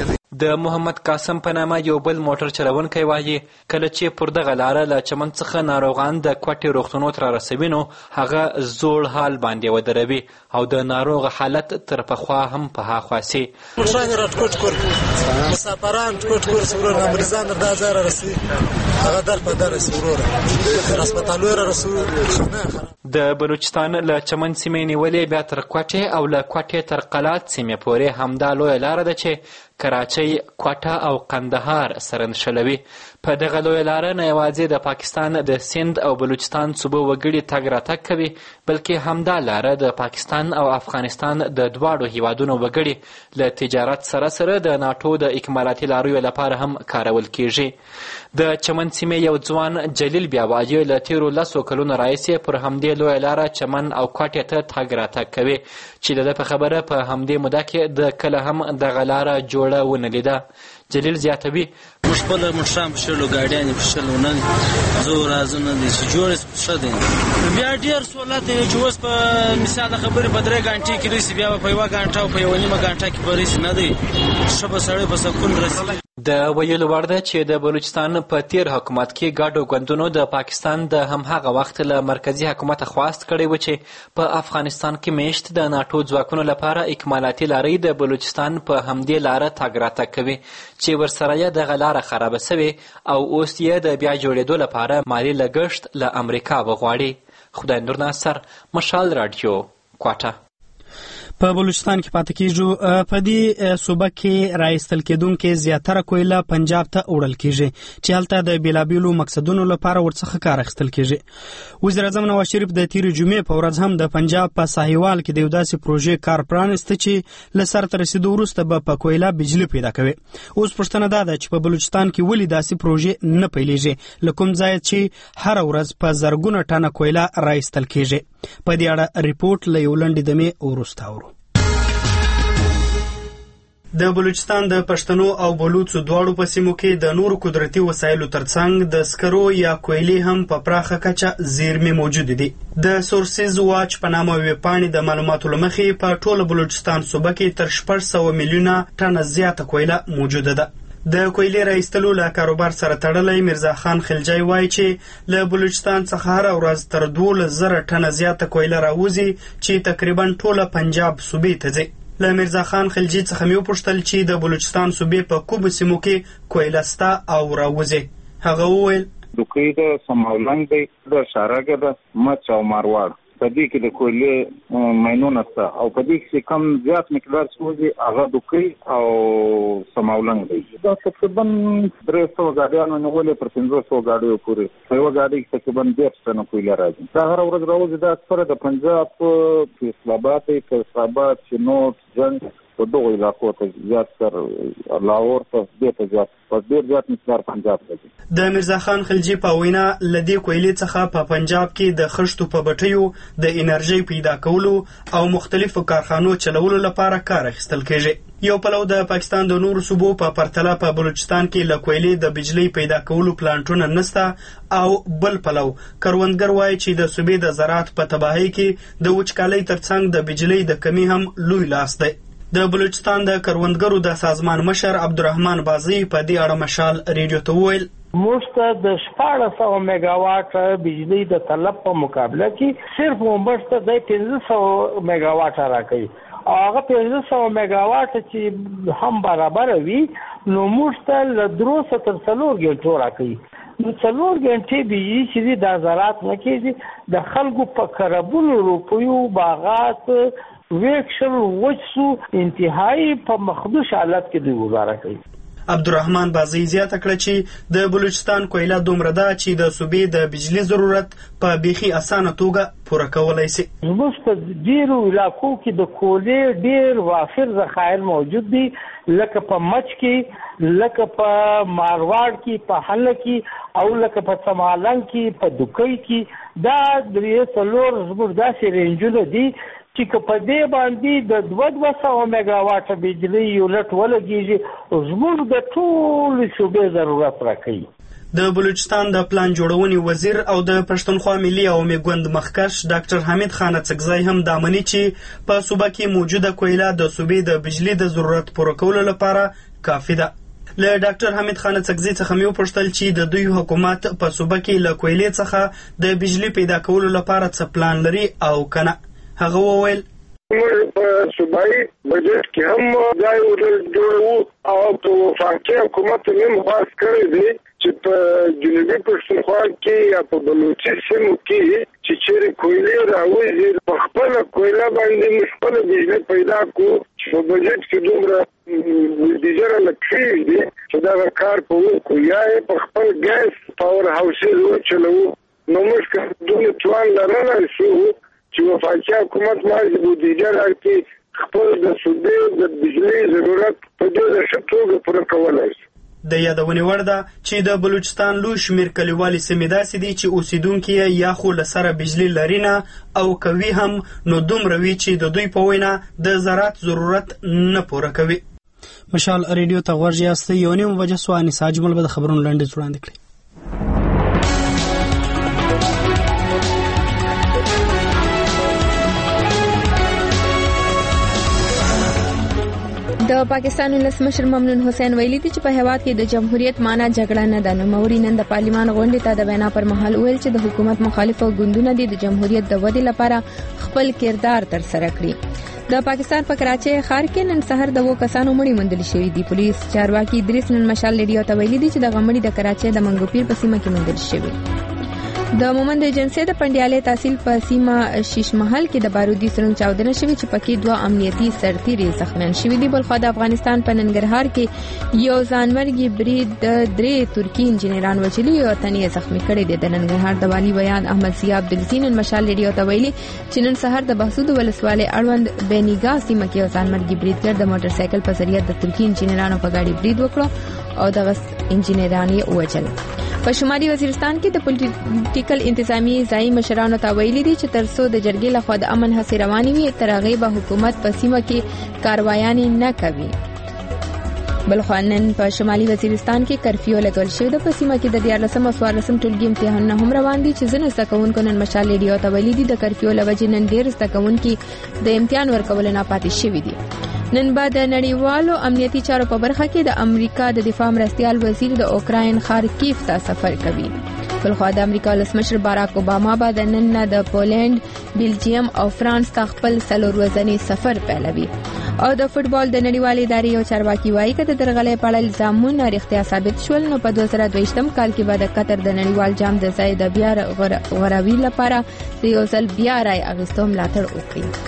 د محمد قاسم په نامه یو بل موټر چلونکی وایي کله چې پر دغه لاره له چمن څخه ناروغان د کوټې روغتونو ته رارسوي نو هغه زوړ حال باندې ودروي او د ناروغ حالت تر پخوا هم په هاخوا سي. موټران راټکوټ کړ مسافران ټکوټ کړ سورونه مریضان دا ځای رارسي هغه در په در رسي وروره هسپتالو رارسو. د بلوچستان له چمن سیمې نیولې بیا تر کوټې او له کوټې تر قلات سیمې پورې همدا لویه لاره ده چې کراچۍ، کوټه او قندهار سره نښلوي. په دغه لویه لاره نه یوازې د پاکستان د سند او بلوچستان صوبو وګړي تګ راتګ کوي بلکې همدا لاره د پاکستان او افغانستان د دواړو هیوادونو وګړي له تجارت سره سره د ناټو د اکمالاتي لاریو لپاره هم کارول کیږي. د چمن سیمې یو ځوان جلیل بیا وایي له تیرو 10 کلونو راهیسې پر همدې لویه لاره چمن او کوټې ته تګ راتګ کوي چې د ده په خبره په همدې موده کې د کله هم دغه لاره جوړه ونه لیده. جلیل زیاتوي موږ خپله موټران په شلو ګاډیانې په شلو نه دي زه راځو نه دي چې جوړې ښه دی بیا ډېر سهولت دی چې اوس په مثال د خبرې په 3 ګنټې کې رسي بیا په 1 ګنټه او په 1.5 ګنټه کې به رسي نه دی ښه به سړی په سکون رسي. د ویلو وړ ده چې د بلوچستان په تیر حکومت کې ګډو ګوندونو د پاکستان د همهغه وخت له مرکزي حکومت خواست کړی و چې په افغانستان کې میشت د ناټو ځواکونو لپاره اکمالاتي لارۍ د بلوچستان په همدې لاره تګ راتګ کوي چې ورسره یې دغه لاره خرابه سوې او اوس یې د بیا جوړېدو لپاره مالي لګښت له امریکا وغواړي. خدای نور ناصر، مشال رادیو، کوټه. په بلوچستان کې پاتې کیږو. په دې صوبه کې راایستل کېدونکې زیاتره کویله پنجاب ته وړل کیږي چې هلته د بیلابیلو مقصدونو لپاره ورڅخه کار اخیستل کیږي. وزیر اعظم نواز شریف د تیرې جمعې په ورځ هم د پنجاب په ساحیوال کې د یو داسې پروژې کار پرانسته چې له سرته رسیدو وروسته به په کویله بجلی پیدا کوي. اوس پوښتنه دا ده چې په بلوچستان کې ولې داسې پروژې نه پیلېږي له کوم ځایه چې هره ورځ په زرګونه ټنه کویله راایستل کیږي. په دې اړه ریپورټ له یو لنډې دمې وروسته اورو. د بلوچستان د پښتنو او بلوڅو دواړو په سیمو کې د نورو قدرتي وسایلو ترڅنګ د سکرو یا کویلې هم په پراخه کچه زیرمې موجود دي. د سورسز واچ په نامه ویبپاڼې د معلوماتو له مخې په ټوله بلوچستان صوبه کې تر 600 میلیونه ټنه زیاته کویله موجوده ده. د کویلې راایستلو له کاروبار سره تړلی میرزا خان خلجی وایي چې له بلوچستان څخه هره ورځ تر 12,000 ټنه زیاته کویله راوځي چې تقریبا ټوله پنجاب صوبې ته ځي. له میرزا خان خلجی څخه مې وپوښتل چې د بلوچستان صوبې په کومو سیمو کې کویله سته او راوځي. هغه وویل دوکۍ ده، سماولنګ دی، د شارګه ده، مچ او مارواړ په دې کې د کویلې ماینونه سته او په دې کې کم زیات مقدار سوځي هغه دوکۍ او سماولنګ دی. دا تقریبا 300 ګاډیانو نیولې پر 500 ګاډیو پورې په یوه ګاډۍ کې تقریبا 10 ټنه کویله راځي. دا هره ورځ راوځي. دا اکثره د پنجاب فیصل آباد چنوټ جنګ په دغو علاقو ته زیات تر لاهور ته ډېر زیات په ډېر زیات مقدار پنجاب ته ځي. د میرزا خان خلجي په وینا له دې کویلې څخه په پنجاب کې د خښتو په بټیو د انرژۍ پیدا کولو او مختلفو کارخانو چلولو لپاره کار اخیستل کیږي. یو پلو د پاکستان د نورو صوبو په پرتله په بلوچستان کې له کویلې د بجلی پیدا کولو پلانټونه نشته او بل پلو کروندګر وایي چې د صوبې د زراعت په تباهۍ کې د وچکالۍ ترڅنګ د بجلی د کمی هم لوی لاس دی. د بلوچستان د کروندګرو د سازمان مشر عبدالرحمن بازي په دې اړه مشال ریډیو ته وویل موږ ته د 1400 میگاواټ بجلی د طلب په مقابله کې صرف موږ ته د 1500 میگاواټ راکوي او هغه 1500 میگاواټ چې هم برابر وي نو موږ ته له 300 تر 400 غنټو راکوي. نو 400 غنټې به چې د زراعت نه کېږي د خلکو په کربونو روپیو باغات ویکشن وچسو انتهایی په مخدوش حالت کې دی گزاره کوي. عبدالرحمن بازي زیاته کړه چې د بلوچستان کویله دومره ده چې د صوبې د بجلی ضرورت په بیخي اسانه توګه پوره کولی شي. زموږ په ډېرو علاقو کې د کویلې ډېر وافر ذخایر موجود دي لکه په مچ کې، لکه په مارواړ کې، په حل کې او لکه په سمالنګ کې، په دوکۍ کې. دا 3 زموږ داسې رینجونه دي چې په دې باندې د 200 میگاواټ بجلی یونټ ولګیږي زموږ د ټول صوبې ضرورت راکوي. د بلوچستان د پلان جوړونې وزیر او د پښتونخوا ملي عوامي ګوند مخکښ ډاکټر حمید خان اڅکزی هم دا مني چې په صوبه کې موجوده کویله د صوبې د بجلی د ضرورت پوره کولو لپاره کافي ده. له ډاکټر حمید خان څکزي څخه مې وپوښتل چې د دوی حکومت په صوبه کې له کویلې څخه د بجلی پیدا کولو لپاره څه پلان لري او کنه. هغه وویل په صوبایي بجټ کې هم ځای ورجوړو او په وفاقي حکومت هم خاص کړی دی چې په جنوبي پښتونخوا کې یا په بلوچي سیمو کې چې چیرې کویلې راوځي په خپل کویله باندې خپل بجلی پیدا کو چې په بجټ کې دومره بجره لکړي دي چې دا کار په وکړو یا په خپل ګاز پاور هاوسز وچلو نو موږ دوی توان لرلای شو چې وفاقي حکومت باندې بودیجه راکړي خپل د صوبې د بجلی ضرورت په ډېره ښه توګه پوره کولای شي. د یادونې وړ ده چې د بلوچستان لوی شمېر کلیوالي سیمې داسې دي چې اوسیدونکي یې یا خو له سره بجلی لري نه او کوي هم نو دومره وي چې د دوی په وینا د زراعت ضرورت نه پوره کوي. مشال ریډیو ته غوږ یاستئ. یو نیم بجه سوه انیسه اجمل به د خبرونو لنډیز وړاندې کړي. د پاکستان ولسمشر ممنون حسین ویلي دي چې په هیواد کې د جمهوریت معنی جګړه نه ده. نوموړي نن د پارلمان غونډې ته د وینا پر مهال ویل چې د حکومت مخالفو ګوندونو د جمهوریت د ودې لپاره خپل کردار تر سره کړی. د پاکستان په کراچۍ ښار کې نن سحر د 2 کسانو مړي موندل شوي دي. پولیس چارواکي ادریس نن مشال ریډیو ته ویلي دي چې د غمړي د کراچۍ د منګوپیر په سیمه کې موندل شوي. د مومند ایجنسی د پنډیالې تحصیل په سیمه شیش محل کې د بارودي سرنګ چاودنه شوې چې پکې 2 امنیتي سرتیري زخمیان شوي دي. بلخو د افغانستان په ننګرهار کې یو ځانمرګي برید د 3 ترکی انجنیران وژلي او تنې زخمی کړي دي. د ننګرهار د والی بیان احمد ضیاء عبدالزین مشال ریډیو ته ویلي چې نن سحر د بهسود ولسوالۍ اړوند بینیګا سیمه کې یو ځانمرګي بریدګر د موټر سایکل په ذریعه د ترکی انجنیرانو په گاډي برید وکړ او دغه انجنیران یې وژل. په شمالي وزیرستان کې د پولیټیکل انتظامی ځای مشرانو ته ویلي دي چې ترڅو د جرګې لخوا د امن هڅې روانې وي تر هغې به حکومت په سیمه کې کاروایانې نه کوي. بلخو نن په شمالي وزیرستان کې کرفیو لګول شوی ده. په سیمه کې د 14 او 14 ټولګي امتحانونه هم روان دي چې ځینو زده کوونکو نن مشال ریډیو ته ویلي دي د کرفیو له وجې نن ډېر زده کوونکي د امتحان ورکولو نه پاتې شوي دي. نن به د نړیوالو امنیتي چارو په برخه کې د امریکا د دفاع مرستیال وزیر د اوکراین خارکیف ته سفر کوي. بلخو د امریکا ولسمشر باراک اوباما به د نن نه د پولند، بلجیم او فرانس ته خپل 4 ورځنی سفر پیلوي. او د فوټبال د نړیوالې ادارې یو چارواکي وایي چې د درغلۍ په اړه الزامونه رښتیا ثابت شول نو په 2022 کال کې به د قطر د نړیوال جام د ځای د بیا غوراوي لپاره د یو ځل بیا رای اخیستو ملاتړ وکړي.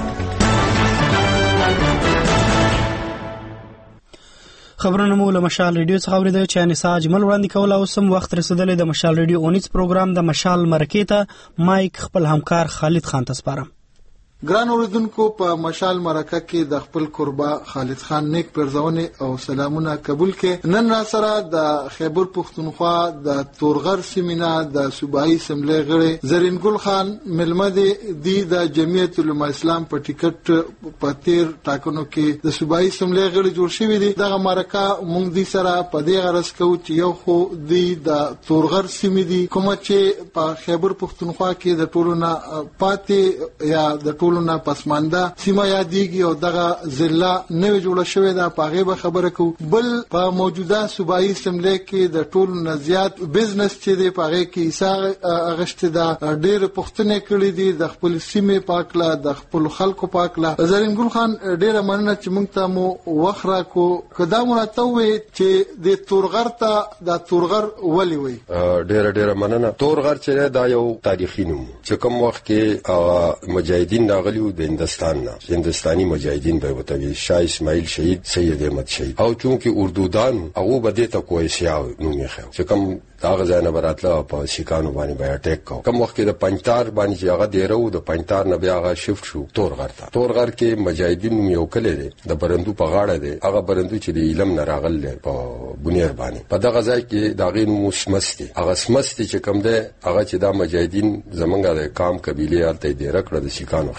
خبرونه مو له مشال ریډیو څخه اوریدل چې انیسا اجمل وړاندې کول او سم وخت رسیدلی د مشال ریډیو اونیز پروګرام د مشال مرکې ته مایک خپل همکار خالد خان ته سپارم. ګران اوریدونکو په مشال مرکه کې د خپل قربا خالد خان نیک پرځونه او سلامونه قبول کې نن را سره د خیبر پښتونخوا د تورغر سیمینا د صوبایي اسمبلی غړي زرین ګل خان ملمد دی د جمعیت العلماء اسلام په ټیکټ په تیر ټاکنو کې د صوبایي اسمبلی غړي جوړ شوی دي. دغه مرکه مونږ دي سره په دې غرض کوو چې یو خو دی د تورغر سیمې دي کوم چې په خیبر پښتونخوا کې د ټولو نه پاتې یا د ټولونه پسمانده سیمه یادېږي او دغه ضلع نوې جوړه شوې ده. په هغې به خبره کوو. بل په موجوده صوبایي اسمبلی کې د ټولو نه زیات بزنس چې دی په هغې کې حصه اخیستې ده. ډېرې پوښتنې کړې دي د خپل سیمې په هکله د خپلو خلکو په هکله. زرین ګل خان ډېره مننه چې موږ ته مو وخت راکړو. که دا مو راته ووایې چې د تورغر ته د تورغر ولې وایي؟ ډېره مننه. تورغر چې دا یو تاریخي نوم چې کوم وخت کې مجاهدین راغلیو د هندستان نه هندستاني مجاهدین به وتوي شاه اسماعیل شهید سید احمد شهید او چونکه اردودان هغه به د تکویسیا نوم یې خو چې کوم داغه ځای نه براتله په سیکانو باندې بیا اٹیک کو. کوم وخت کې د پنځتار باندې چې هغه دیرو د پنځتار نه بیا هغه شفت شو تورغر ته. تورغر کې مجاهدین یو کله دي د برندو په غاړه دي. هغه برندو چې د علم نه راغل په بنیر باندې په دغه ځای کې داغه مسمستي هغه سمستي چې کوم ده هغه چې دا مجاهدین زمونږه د قام قبيله الته دی رکړه د سیکانو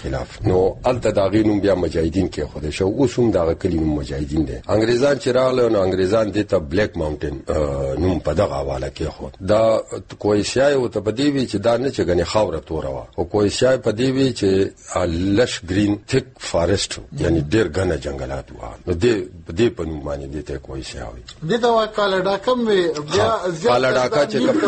خلاف نو الته دا غینوم بیا مجاهدین کې خوده شو اوس هم دا کلینوم مجاهدین دي انګریزان چې راغله نو انګریزان دې ته بلیک ماونټین نوم په دغه حواله کې خو دا کویشای او ته بدی وی چې دا نه چې غني خاوره توروا او کویشای په دی وی چې لش گرین تھک فارست یعنی ډیر غنه جنگلات و نو دې په نوم باندې دې ته کویشای دې دا کالاډاکا مې بیا کالاډاکا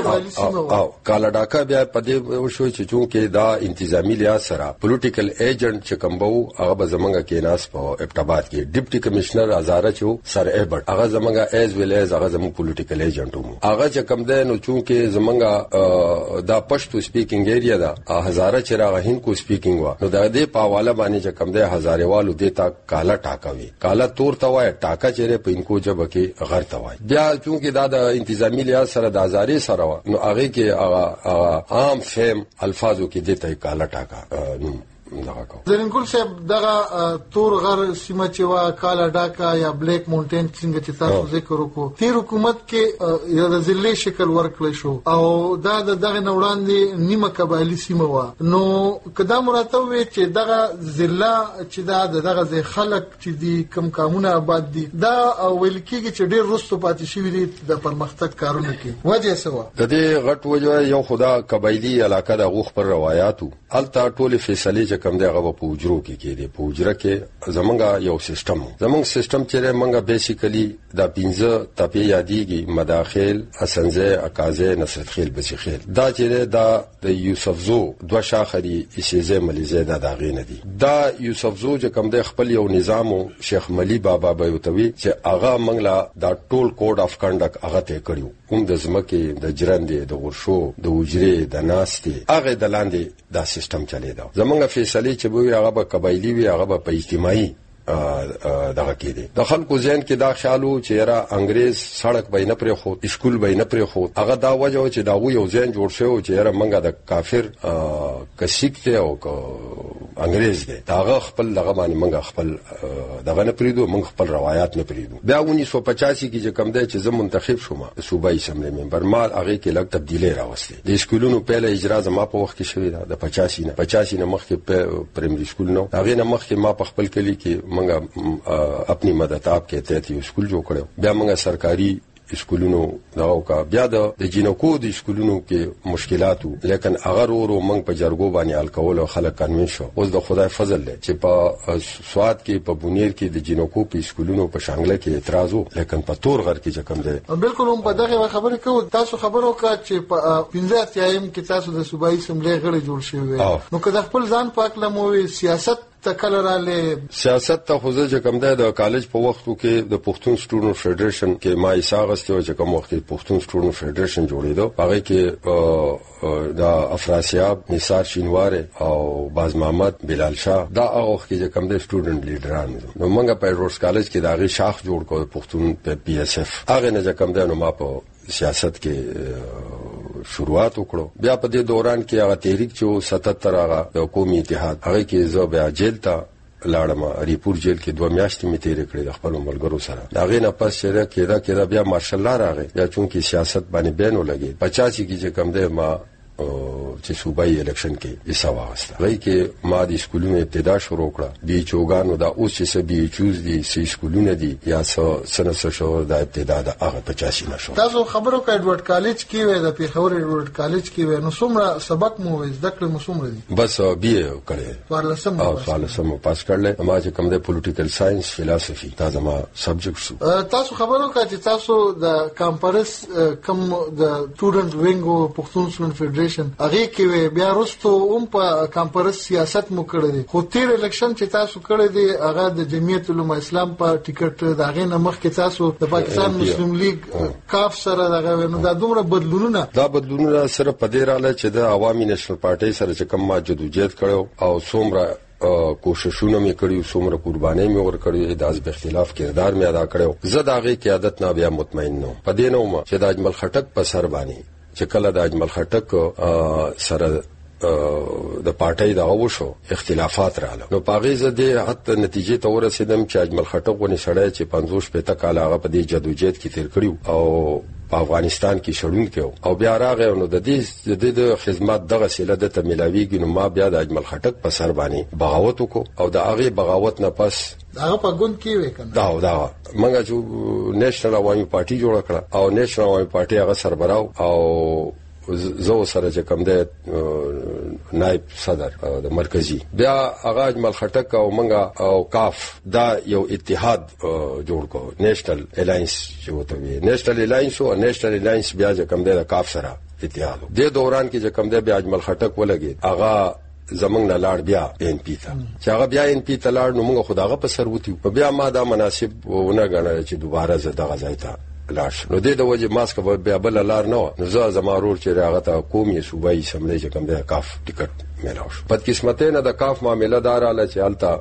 چې او کالاډاکا بیا په دې وشو چې چونکه دا انتظامی لحاظ سره پولیټیکل ایجنټ چې کومبو هغه زمونږه کې ناس په ابټاباد کې ډیپټي کمشنر هزاره چو سر ایبټ هغه زمونږه ایز ویل ایز هغه زموږ پولیټیکل ایجنټ وو هغه چې کوم ده نو چونکه زمونږه دا پښتو سپیکینګ ایریا دا هزاره چې راغ هند کو سپیکینګ وا نو دا دې پاواله باندې چې کوم ده هزاره والو دیتا کالا ټاکاوي کالا تور تا وای ټاکا چیرې په انکو جب کې غر تا وای بیا چونکه دا د انتظامی لحاظ سره د هزاره سره نو هغه کې عام فهم الفاظو کې دیتا کالا ټاکا نو زرینګل صاحب دغه تور غر سیمه چې وا کالاډاکا یا بلیک ماونټین څنګه چې تاسو ذکر وکړو تیر حکومت کې یو د ضلع شکل ورکړل شو او دا دغه نوړاندې نیمه قبایلی سیمه وا نو کدا مراتب وي چې دغه ضلع چې دغه ځای خلک چې دي کم کامونه آباد دي دا ویل کېږي چې ډېر رستو پاتې شوی دي د پرمختګ کارونه کې وجه سوا د دې غټ وجه یو خدا قبایلی علاقه د غوخ پر روایتو التا ټول فیصله کم دی هغه په وجرو کې کېدی په وجره کې زمونږه یو سیستم چې مونږه بیسیکلی دا 15 تپې یادېږي مداخل حسنزه اکازه نصرت خیل بسخیل دا چې دا د یوسفزو دوه شاخري اسیزه ملیزه دا داغې نه دي دا یوسفزو چې کوم د خپل یو نظام شیخ ملی بابا بیوتوي چې هغه مونږه دا ټول کوډ اف کنډک هغه ته کړیو هم د زمکه د جرندې د ورشو د وجره د ناستي هغه د لاندې دا سیستم چلی دا زمونږه فیصله چې به هغه به قبایلی وي هغه به په اجتماعي دغه کې دي د خلکو ذهن کې دا خیالو چې را انګريز سړک به نه پرې خو اسکول به نه پرې خو هغه دا وجه چې دا یو ذهن جوړ شوی چې را منګه د کافر کسیکته او انګريز دی دا خپل دغه باندې منګه خپل دغه نه پریدو منګه خپل روایت نه پریدو بیا 1985 کې چې کم دی چې زه منتخب شوم صوبایي اسمبلی ممبر مال هغه کې لږ تبدیلی راوستي د اسکولونو په اجرا زما په وخت کې شوی دا د 85 نه مخکې پرایمري اسکول نو هغه نه مخکې ما په خپل کلی کې منګه خپل مدد آپ کې ته یو اسکول جوړ کړو بیا منګه سرکاري اسکولونو داو کا بیا د جنکو د اسکولونو کې مشکلاتو لیکن اگر ورو منګ په جرګو باندې الکول او خلک قانون شو اوس د خدای فضل دی چې په سواد کې په بونیر کې د جنکو په اسکولونو په شانګله کې اعتراض وو لیکن په تور غر کې کم دی بالکل هم په دغه خبره کوو تاسو خبرو کا چې په 15 ایم کې تاسو د صوبایي اسمبلی غړي جوړ شوی نو که خپل ځان پاک لموي سیاست تکلراله سیاست ته خوځه چې کوم د کالج په وختو کې د پښتون سټوډنټ فدریشن کې ما ایساغستو چې کوم وخت پښتون سټوډنټ فدریشن جوړېدو هغه کې د افراسیاب نثار شینواره او باز محمد بلال شاه دا هغه وخت کې کوم د سټوډنټ لیډران نو موږ په روز کالج کې داغي شاخ جوړ کړو پښتون په پی اس اف هغه نه کوم د نو ما په سیاست کې شروعات وکړو بیا په دې دوران کې هغه تحریک چې 77 هغه د قومي اتحاد هغه کې زه بیا جیل ته لاړم ریپور جیل کې 2 میاشتې می تیر کړې د خپل ملګرو سره دا غي نه پس چې کېدا بیا مارشل لا راغی بیا چونکی سیاست باندې بینو لګي 85 کې چې کم ده ما چې صوبایي الیکشن کې حصہ واغسته غي کې ما د اسکولونو ابتدا شروع کړه بي چوغانو دا اوس چې بي چوز دي سي اسکولونه دي یا سنه شو د ابتدا د هغه 85 نشو تاسو خبرو کوي ایډورډ کالج کې وې د پیښور ایډورډ کالج کې وې نو څومره سبق مو زده کړل مو څومره دي بس بي کړې فارلسم پاس کړل ما چې کوم د پولیټیکل ساينس فلسفي دا زما سبجیکټس تاسو خبرو کوي چې تاسو د کانفرنس کم د سټوډنټ وینګ پښتون سټوډنټ فدریشن هغه کې بیا وروسته هم په کانفرنس سیاست مو کړی دی خو تیر الیکشن چې تاسو کړی دی هغه د جمعیت العلماء اسلام په ټیکټ داغه نمخ کې تاسو د پاکستان مسلم لیگ کاف سره دغه نو دا دومره بدلونونه سره په دې رااله چې د عوامي نېشنل پارټي سره چې کوم ما جدوجہد کړو او څومره کوششونه مې کړی څومره قربانۍ مې ورکړې د از اختلاف کردار مې ادا کړو زه داغه قیادت نه بیا مطمئن نو په دې نو چې د اجمل خټک په سر باندې چې کله د اجمل خټک سره د پارټۍ دا وشو اختلافات رااله نو پاغې زده حتی نتیجې ته ورسېدم چې اجمل خټک ونی سړی چې 50 پته کال هغه په دې جدوجہد کې تیر کړیو او په افغانستان کې شړون کې او بیا راغی نو د دې د خدمات دغه سیله د تملاویږي نو ما بیا د اجمل خټک په سر باندې بغاوت وکړو او د هغه بغاوت نه پس هغه په ګوند کې وکنه دا منګه چې نېشنل عوامي پارټي جوړ کړه او نېشنل عوامي پارټي هغه سربراو او زو سره چې کوم د نائب صدر د مرکزی بیا هغه اجمل خټک او منګه او کاف دا یو اتحاد جوړ کو نېشنل الاینس چې وته وي نېشنل الاینس او نېشنل الاینس بیا چې کوم د کاف سره اتحاد د دوران کې چې کوم د بیا اجمل خټک ولګي هغه زمنګ نه لاړ بیا ان پی ته چې هغه بیا ان پی ته لاړ نو موږ خداغه په سر وتی په بیا ما دا مناسب ونه غنل چې دوباره زه دغه ځای ته لاړ نو د وجه ماسک بیا بل لار نه نو زه زمارور چې راغه ته قومي صوبایي سملې چې کوم د کاف ټیکټ میلاو شو بد قسمت نه د کاف معاملې دار اله چې التا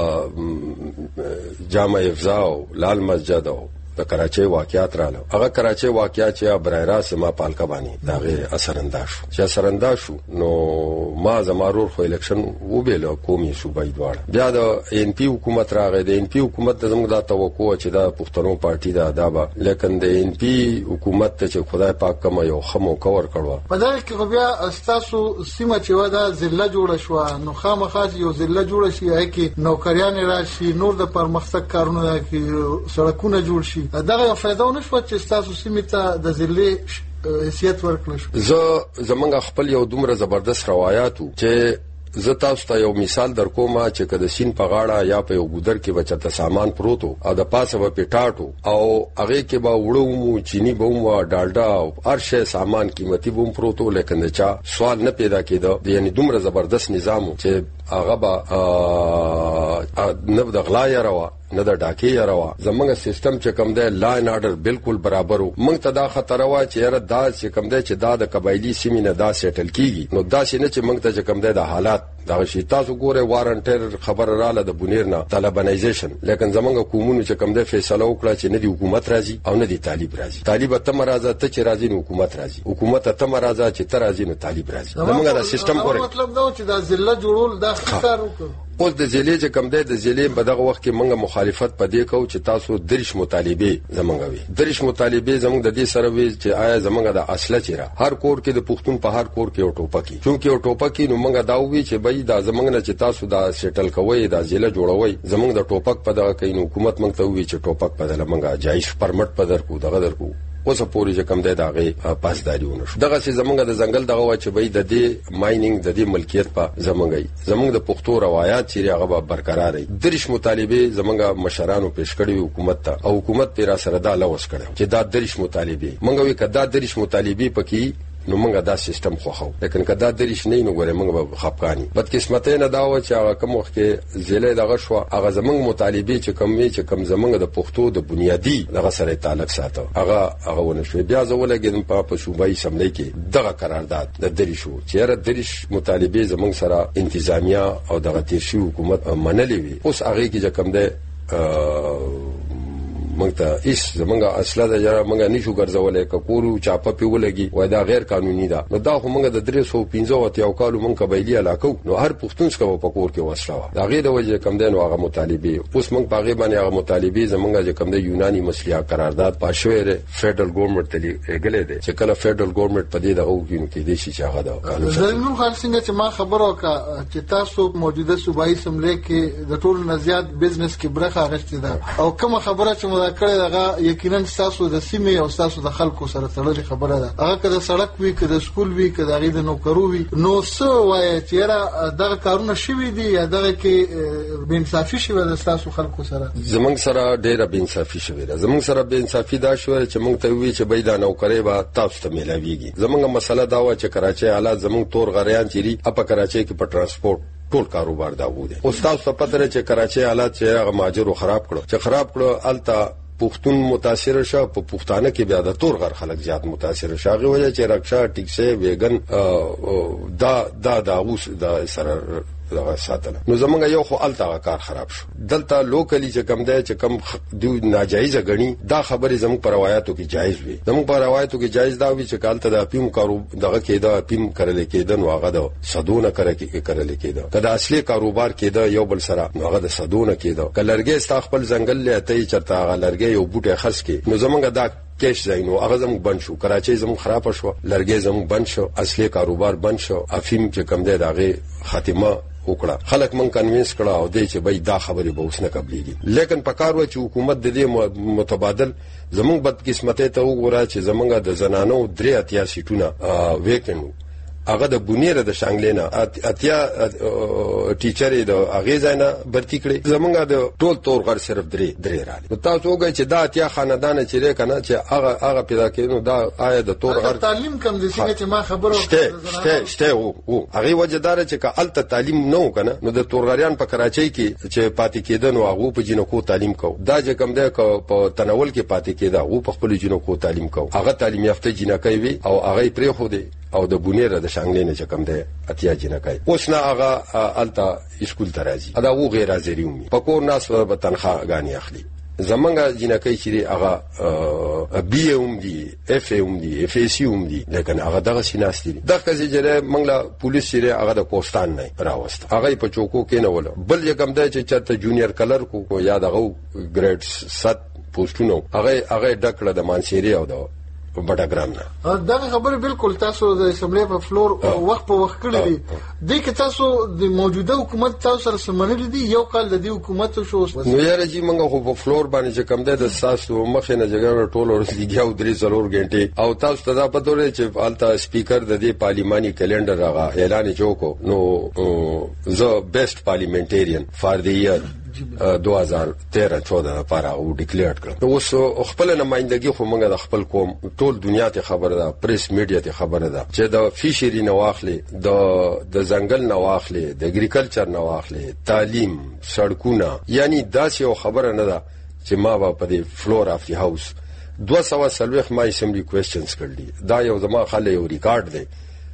جامع افزا او لال مسجد او د کراچۍ واقعیت رااله هغه کراچۍ واقعیت چې برای راست ما پالکا باندې داغه اثر انداز شو چې اثر انداز شو نو ما زمارور خو الیکشن وبېل قومي صوبایي دواړه بیا د ان پی حکومت راغی د ان پی حکومت زموږ د توقع چې د پښتنو پارټي د ادابه لیکن د ان پی حکومت ته چې خدای پاک کوم یو خمو کور کړو په دغه کې بیا استاسو سیمه چې ودا ضلع جوړ شو نو خامخا یو ضلع جوړ شي چې نوکریان راشي نور د پرمختګ کارونه کې سړکونه جوړ شي دغه فائدہ نشو چې تاسو سیمه ته د ضلع حیثیت ورکړل شو زمونږ خپل یو دومره زبردست روایتو چې زه تاسو ته یو مثال درکوم چې کله سین په غاړه یا په یو ګودر کې بچته سامان پروتو او د پاسه په پټاټو او هغه کې به وړو چینی بوم او ډالډا او هر شی سامان قیمتي بوم پروتو لیکن چا سوال نه پیدا کېده یعنی دومره زبردست نظام چې هغه به نه د غلا یا روا نه د ډاکې یا روا زمونږ سیستم چې کوم دی لا ان آرډر بالکل برابر وو موږ ته دا خطر وا چې یاره دا چې کوم دی چې دا د قبایلی سیمې نه دا سیټل کیږي نو دا شي نه چې موږ ته چې کوم دی د حالات دا شي تاسو ګوره وارنټر خبر رااله د بنیر نه طالبانایزیشن لیکن زمونږ قومونو چې کوم دی فیصله وکړه چې نه دی حکومت راځي او نه دی طالب راځي طالب ته مرزه ته چې راځي نو حکومت راځي حکومت ته مرزه چې ته راځي نو طالب راځي زمونږ دا سیستم ګوره مطلب دا چې دا ضلع جوړول دا خطر وکړي اوس د ضلع چې کم دی د ضلع په دغه وخت کې موږ مخالفت پدې کوو چې تاسو درش مطالبه زمونږ وي درش مطالبه زمونږ د دې سره وي چې آیا زمونږ د اصله چیرې هر کور کې د پښتون په هر کور کې یو ټوپکی چونکه یو ټوپکی نو موږ دا وی چې بای دا زمونږ نه چې تاسو دا سیټل کوی دا ضلع جوړوي زمونږ د ټوپک په دغه کې حکومت موږ ته وی چې ټوپک په دغه موږ جایز پرمټ په درکو دغه درکو اوس پوری چې کم دی داغه پاسداریونه شو دغه چې زمونږ د ځنګل دغه وا چې بای د دې ماینینګ د دې ملکیت په زمونږ د پښتو روایت چې هغه برقرار دي درش مطالبه زمونږ مشرانو پیش کړی حکومت ته او حکومت پر سره دا لوس کړو چې دا درش مطالبه مونږ وی کدا درش مطالبه پکې نو موږ دا سیستم خوخو لیکن کدا درش نه نو غره موږ به خپکانی بد قسمت نه دا و چې هغه کوم وخت کې ضلع دغه شو هغه زمونږ مطالبه چې کم زمونږ د پښتو د بنیادی دغه سره تعلق ساتو هغه ونه شو بیا زولګم په صوبایي سملې کې دغه قرارداد د درشو چې را درش مطالبه زمونږ سره انتظامیه او دغه تیرشي حکومت منلې وي اوس هغه کې چې کم ده موږ ته ایس زمونږ اصله د جره موږ نشو ګرځولای کورو چاپه پیولګي وای دا غیر قانوني ده نو دا خو موږ د 315 او کالو موږ قبایلی علاقو نو هر پښتون څخه په کور کې وسله دا غیر د وجه کم دین او هغه مطالبه اوس موږ باغې باندې هغه مطالبه زمونږ چې کم د یوناني مسلیا قرارداد پاشوره فدرال ګورنمنت ته غلې ده چې کله فدرال ګورنمنت په دې دغه کې دي چې هغه دا قانون زموږ خالص څنګه چې ما خبرو کا چې تاسو موجوده صوبایي سملې کې د ټول نزيات بزنس کې برخه غشتي ده او کوم خبره چې کړه دغه یقینا تاسو د سیمې او تاسو د خلکو سره تړلې خبره ده هغه کله سړک وی کده سکول وی کده غي د نوکرو وی نو سو وای چې دغه کارونه شوي دي یا دغه کې بنصافي شوي د تاسو خلکو سره زمنګ سره ډېره بنصافي شوي ده زمنګ سره بنصافي دا شوی چې موږ ته وی چې بيد نوکرې با تاسو ته ملاويږي زمنګ مسله دا و چې کراچۍ حالات زمنګ تور غریان چيري اپ کراچۍ کې په ترانسپورت ټول کاروبار دا و دي استاد په پدره چې کراچۍ حالات چې هغه ماجر خراب کړو التا پښتون متاثر شه په پښتانه کې بیا د تور غر خلک زیات متاثر شه هغه وجه چې رکشا ټیکسي ویګن دا اوس دا سره دغه ساتنه نو زمونږ یو خو الته کار خراب شو دلته لوکلی چې کم دی چې کم دوی ناجایز غني دا خبره زموږ پر روایتو کې جایز وي زموږ پر روایتو کې جایز دا وي چې کالته د اپیم کارو دغه کېدا اپیم کړل کېدن واغه د صدونه کړل کېدا کله اصلي کاروبار کېدا یو بل سره هغه د صدونه کېدا کلرګي استخپل ځنګل له ته چرته هغه لرګي یو بوټه خرڅ کې نو زمونږ دا کیش زینو هغه زموږ بند شو، کراچۍ زموږ خراب شو، لرګي زموږ بند شو، اصلي کاروبار بند شو، افیم چې کم دی داغه خاتمه وکړه. خلک مونږ کنوینس کړه او دې چې بای دا خبره به اوس نه قبليږي. لیکن پکارو چې حکومت د دې متبادل زموږ بدقسمتۍ ته وګوره چې زمونږ د زنانو 83 سیټونه ویکنو، هغه د بونیره د شانګلینا اتیا ټیچرې د اغه ځاینا برتی کړي، زمونږ د ټول تورغر صرف درې راځي. نو تاسو وګورئ چې دا اتیا خاندان چې لري کنه چې هغه پیدا کړي، دا آیا د تورغر تعلیم کم دي چې ما خبرو شته او هغه وجدار چې کالته تعلیم نه وکنه، نو د تورغریان په کراچۍ کې چې پاتې کېدنو هغه په جنکو تعلیم کو، دا چې کم ده په تناول کې پاتې کېده هغه په خپل جنکو تعلیم کو، هغه تعلیم یافته جنکای وي او هغه پرې خو دي او د بونیره د شانګلینه چې کم ده اتیا جنکای اوس نه هغه التا اسکول ترازی دا و غیر حاضری ومي پکور ناس په تنخواه غاني اخلي. زمونږ جنکای چې هغه بي ام دي، اف ام دي، اف اس ام دي، لیکن هغه دغه سیناس دي. دغه چې منګلا پولیس چې هغه د کوستان نه راوست، هغه په چوکو کې نه ولا بل یکم ده چې چته جونیئر کلر کو یا دغه ګریډ 7 پوسټونو هغه ډکړه د مانسيري او د بټاګرام نه. دا خبره بالکل تاسو د اسمبلی په فلور وخت په وخت کړی دی. د کې تاسو د موجوده حکومت تاسو سره سمنل دي یو کال د دې حکومت شو نو یاره جی منګه خو په فلور باندې چې کم ده د ساسو مخې نه جګړه ټول ورسېږي 3 غنټه او تاسو ته دا پته لري چې التا سپیکر د دې پارلیماني کیلنډر هغه اعلان جوړ نو زه بیسټ پارلیمنټریان فار دی ایئر 2013-14 لپاره او ډیکلیئر کړ. اوس خپل نمائندګي خو موږ د خپل قوم ټول دنیا ته خبره ده، پریس میډیا ته خبره ده چې د فیشری نواخلي، د ځنګل نواخلي، د اګریکلچر نواخلي، تعلیم، سړکونه، یعنی داسې یو خبره نه ده چې ما په دې فلور اف دی هاوس 240 ما اسمبلی کوېسچنز کړل. دا یو زما خاله یو ریکارډ دی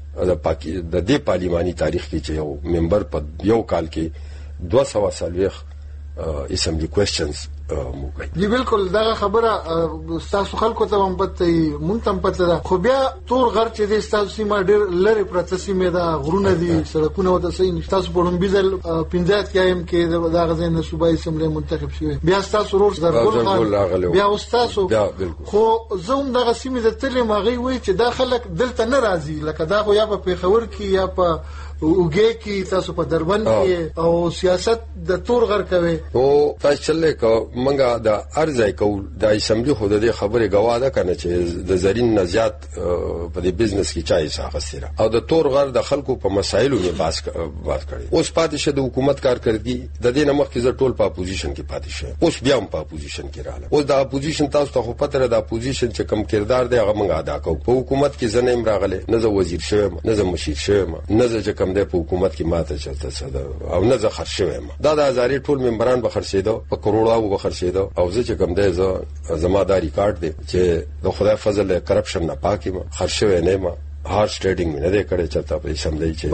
د دې پارلیماني تاریخ کې چې یو ممبر په یو کال کې 240 اسمبلی کوېسچنز موږ دی. بالکل دا خبره تاسو خلکو ته هم پته مونږ هم پته ده، خو بیا تور غر چې د تاسو سیمه ډېر لری پروسسینګ ده، غرونه دي، سړکونه وته صحیح نشته. تاسو په لومبیزل 15 کې کې دا غزين صوبایي اسمبلی منتخب شوی، بیا تاسو ورور زرګل بیا تاسو خو زوم دغه سیمه د تلې ماغي وای چې دا خلک دلته نه راځي، لکه دا خو یا په پیښور کې یا په وګي کې تاسو په دربند کې او سیاست د تور غر کوي او تاسو چلې کو منګه د ارزای کو د اسمبلی خو د خبره گواده کنه چې د زرین نزيات په دې بزنس کې چای ساغسره او د تور غر د خلکو په مسایلو نه باس کړي. اوس پاتې شه د حکومت کارکردګي د دې نمخ کې ز ټول په اپوزیشن کې پاتې شه، اوس بیا هم په اپوزیشن کې رااله. اوس د اپوزیشن تاسو ته خو پته ده د اپوزیشن چې کم کردار دی هغه منګه ادا کو. په حکومت کې زنه راغله، نه ز وزیر شوم، نه ز مشیر شوم، نه ز چې کم دی په حکومت کې ماته چلته صدا او نه ز خرج شوم. دا د هزارې ټول ممبران به خرڅېدو، په کروڑاو به خرڅېدو او زه چې کم دی زما دا ریکارډ دی چې د خدای فضل کرپشن نه پاکي ما خرج شوی نه ما هارش ټریډینګ نه دی کړی چاته په سمدای چې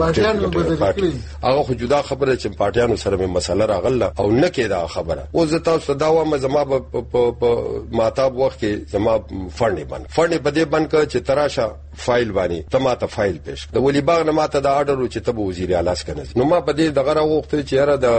هغه خو جدا خبره چې پارټیانو سره مې مسله راغله او نه کېدا خبره. او زه تاسو داوا ما زما په ماتاب وخت کې زما فنډ په دې بند ک چې تراشه فایل باندې تماته فایل پېښ د ولی باغ نه ماته دا آرډر چې ته وزیر اعلی اسکنه. نو ما په دې دغه وخت چې یاره د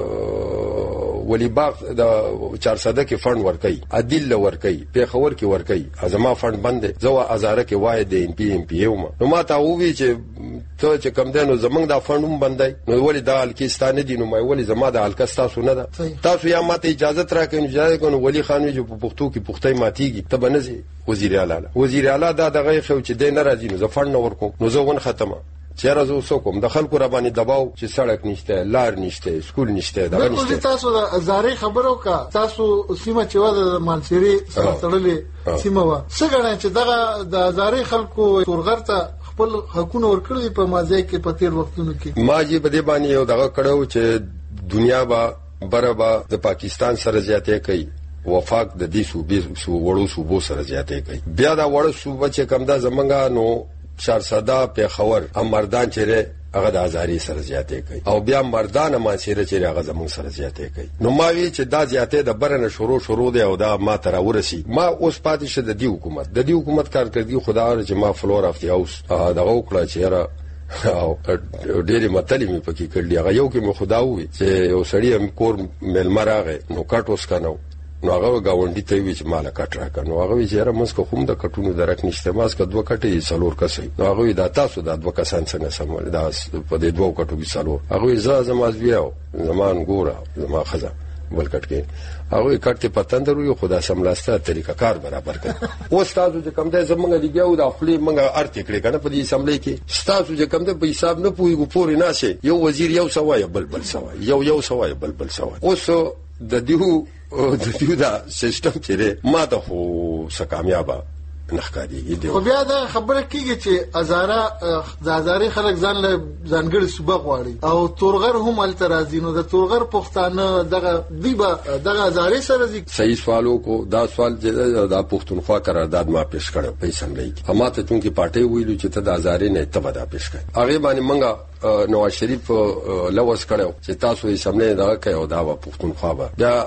ولی باغ د 400 کې فند ورکي، عدل ورکي، پیښور کې ورکي، ازما فند بند زو ازاره کې وای د ام پی یو نو ما ته وی چې ته چې کم دینو زمنګ دا فندوم بندای نو ولی دا الکستان دي نو مې ولی زما د الکستا سونه ده تاسو یا ماته اجازه راکړئ اجازه کوم ولی خان جو په پښتو کې پښتۍ ماتيږي ته بنځي وزیر اعلی دا دغه خو چې د ناراضي نو زفړ نه ورکو نو زه ون ختمه چیرې زه وسوم د خلکو را باندې دباو چې سړک نشته، لار نشته، سکول نشته، دا نشته. تاسو د زاري خبرو کا تاسو سیمه چې و د مانسيري سره تړلې سیمه و څنګه چې دغه د زاري خلکو تورغرته خپل حقونه ورکړي په مازه کې په تیر وختونو کې ما جی بده باندې یو دغه کړو چې دنیا با برابر د پاکستان سره زیاتې کوي، وفاق د دې وړو صوبو سره زیاتې کوي. بیا دا وړو صوبه چې کم دا زمنګا نو 400 پیښور امردان چیرې هغه د هزاري سره زیاتې کوي او بیا مردان ما چیرې هغه زمون سره زیاتې کوي. نو ما وی چې دا زیاتې د برنه شروع دی او دا ما تر ورسی ما اوس پاتې شه د دې حکومت کارکړي خدای چې ما فلور اف دی اوس دغه وکړه چې را او ډېری متلې مې پکې کړلې هغه یو کې مې خدا وې چې یو سړی هم کور ملمراغه نو کټ اوس کنو نو هغه گاونډي ته وی چې مال کټ راکړ نو هغه وی چې را مسکو هم د کټونو درک نشته ماسکه دوه کټي څلور کسي نو هغه دا تاسو دا دوه کسان څنګه سمول دا په دې دوه کټو کې څلور هغه زما زیاو زمان ګوره زما خزه بل کټ کې هغه کټ ته پتندر یو خدا سملاسته طریقه کار برابر کړ او استاد چې کوم دې زمونږ دیګو د خپل منګه ارته کړی کنه په دې اسمبلی کې استاد چې کوم دې په حساب نه پويګو پورې ناشه یو وزیر یو سوای بل سوای یو سوای بل سوای اوس د دیو دا سیستم چې ما ته خو سکامیابه نخکاریږي خو بیا دا خبره کیږي چې هزاره خلک ځان له ځانګړي صوبه غواړي او تورغر هم الترازی نو د تورغر پښتانه دغه دغه هزاره سره صحیح سوالو کو دا سوال چې دا پښتونخوا قرارداد ما پیش کړو په اسمبلی کې اما ته چونکی پارټي ویلو چې ته د هزاره نه تبدا پیش کړ هغه باندې منګه نواز شریف لوس کړو چې تاسو یې سمنه دا کوي او دا پښتونخوا بیا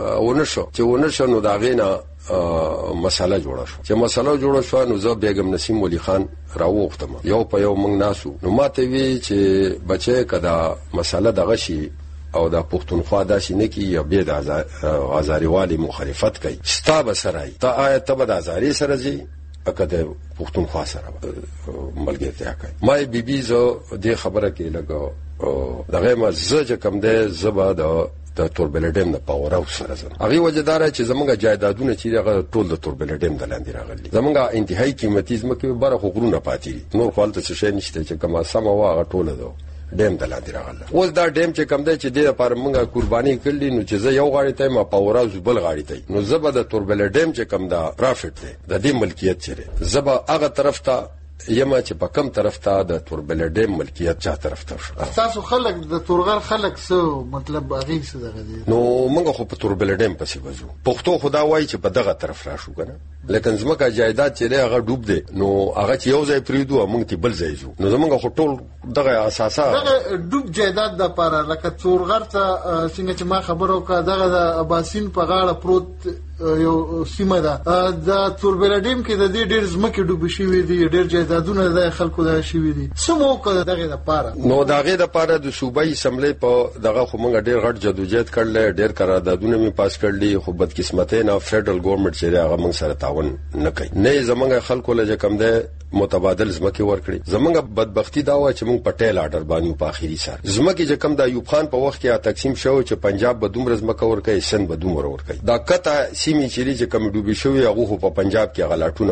ونشو نو دا غینا مساله جوړه شو چې مساله جوړه شو نو زه بیگم نسیم ولی خان راوختم یو په یو موږ ناسو نو ماته وی چې بچي کدا مساله دغه شي او دا پښتونخوا داسې نه کی یا به د غزاریوالي مخالفت کوي ستا بسرای ته آیت تبد ازاری سره زی اکده پښتونخوا سره ملګرتیا کوي ما بي زه د خبره کې لګو دغه ما زه کم ده زبا د توربلډیم د پاور او سره زم هغه وجدار چې زمونږ جایدادونه چې هغه ټول د توربلډیم د لاندې راغلي زمونږ انتهایی قیمتي زمکه بره غرونه پاتې نور خپل څه شي نشته چې کما سم واغه ټول ده ډیم د لاندې راغله اوس دا ډیم چې کم ده چې د لپاره مونږه قرباني کړلې نو چې زه یو غاړي ته ما پاور او بل غاړي ته نو زبا د توربلډیم چې کم ده پرافټ ده د دې ملکیت چره زبا هغه طرف ته یما چې په کم طرف ته د توربلډیم ملکیت چا طرف ته شو تاسو خلک د تورغر خلک څه مطلب هغه څه دغه دي نو موږ خو په توربلډیم پسې وځو پښتو خدا وایي چې په دغه طرف راشو کنه لیکن زمکه جایداد چې هغه ډوب دي نو هغه چې یو ځای پریدو موږ ته بل ځای ځو نو زموږ خو ټول دغه اساسا دغه ډوب جایداد د لپاره لکه تورغر ته څنګه چې ما خبرو کا دغه د اباسین په غاړه پروت یو سیمه ده د توربلډیم کې د دې ډېر زمکه ډوب شوی دي ډېر جایدادونه د خلکو د شوی دي سمو کړه دغه لپاره نو دغه لپاره د صوبایي اسمبلی په دغه خو موږ ډېر غټ جدوجہد کړل ډېر قراردادونه می پاس کړلې خو بدقسمته نه فدرل ګورنمنت چې هغه موږ سره تعاون نه کوي نه زمونږ خلکو له کم ده متبادل زمکه ورکړي زمونږ بدبختی دا و چې موږ پټیل آرډر باندې په اخیری سر زمکه چې کم د ایوب خان په وخت کې تقسیم شو چې پنجاب به دومره زمکه ورکړي سند به دومره ورکړي دا کته سیمې چې کم ډوبې شوی هغه په پنجاب کې غلاټونه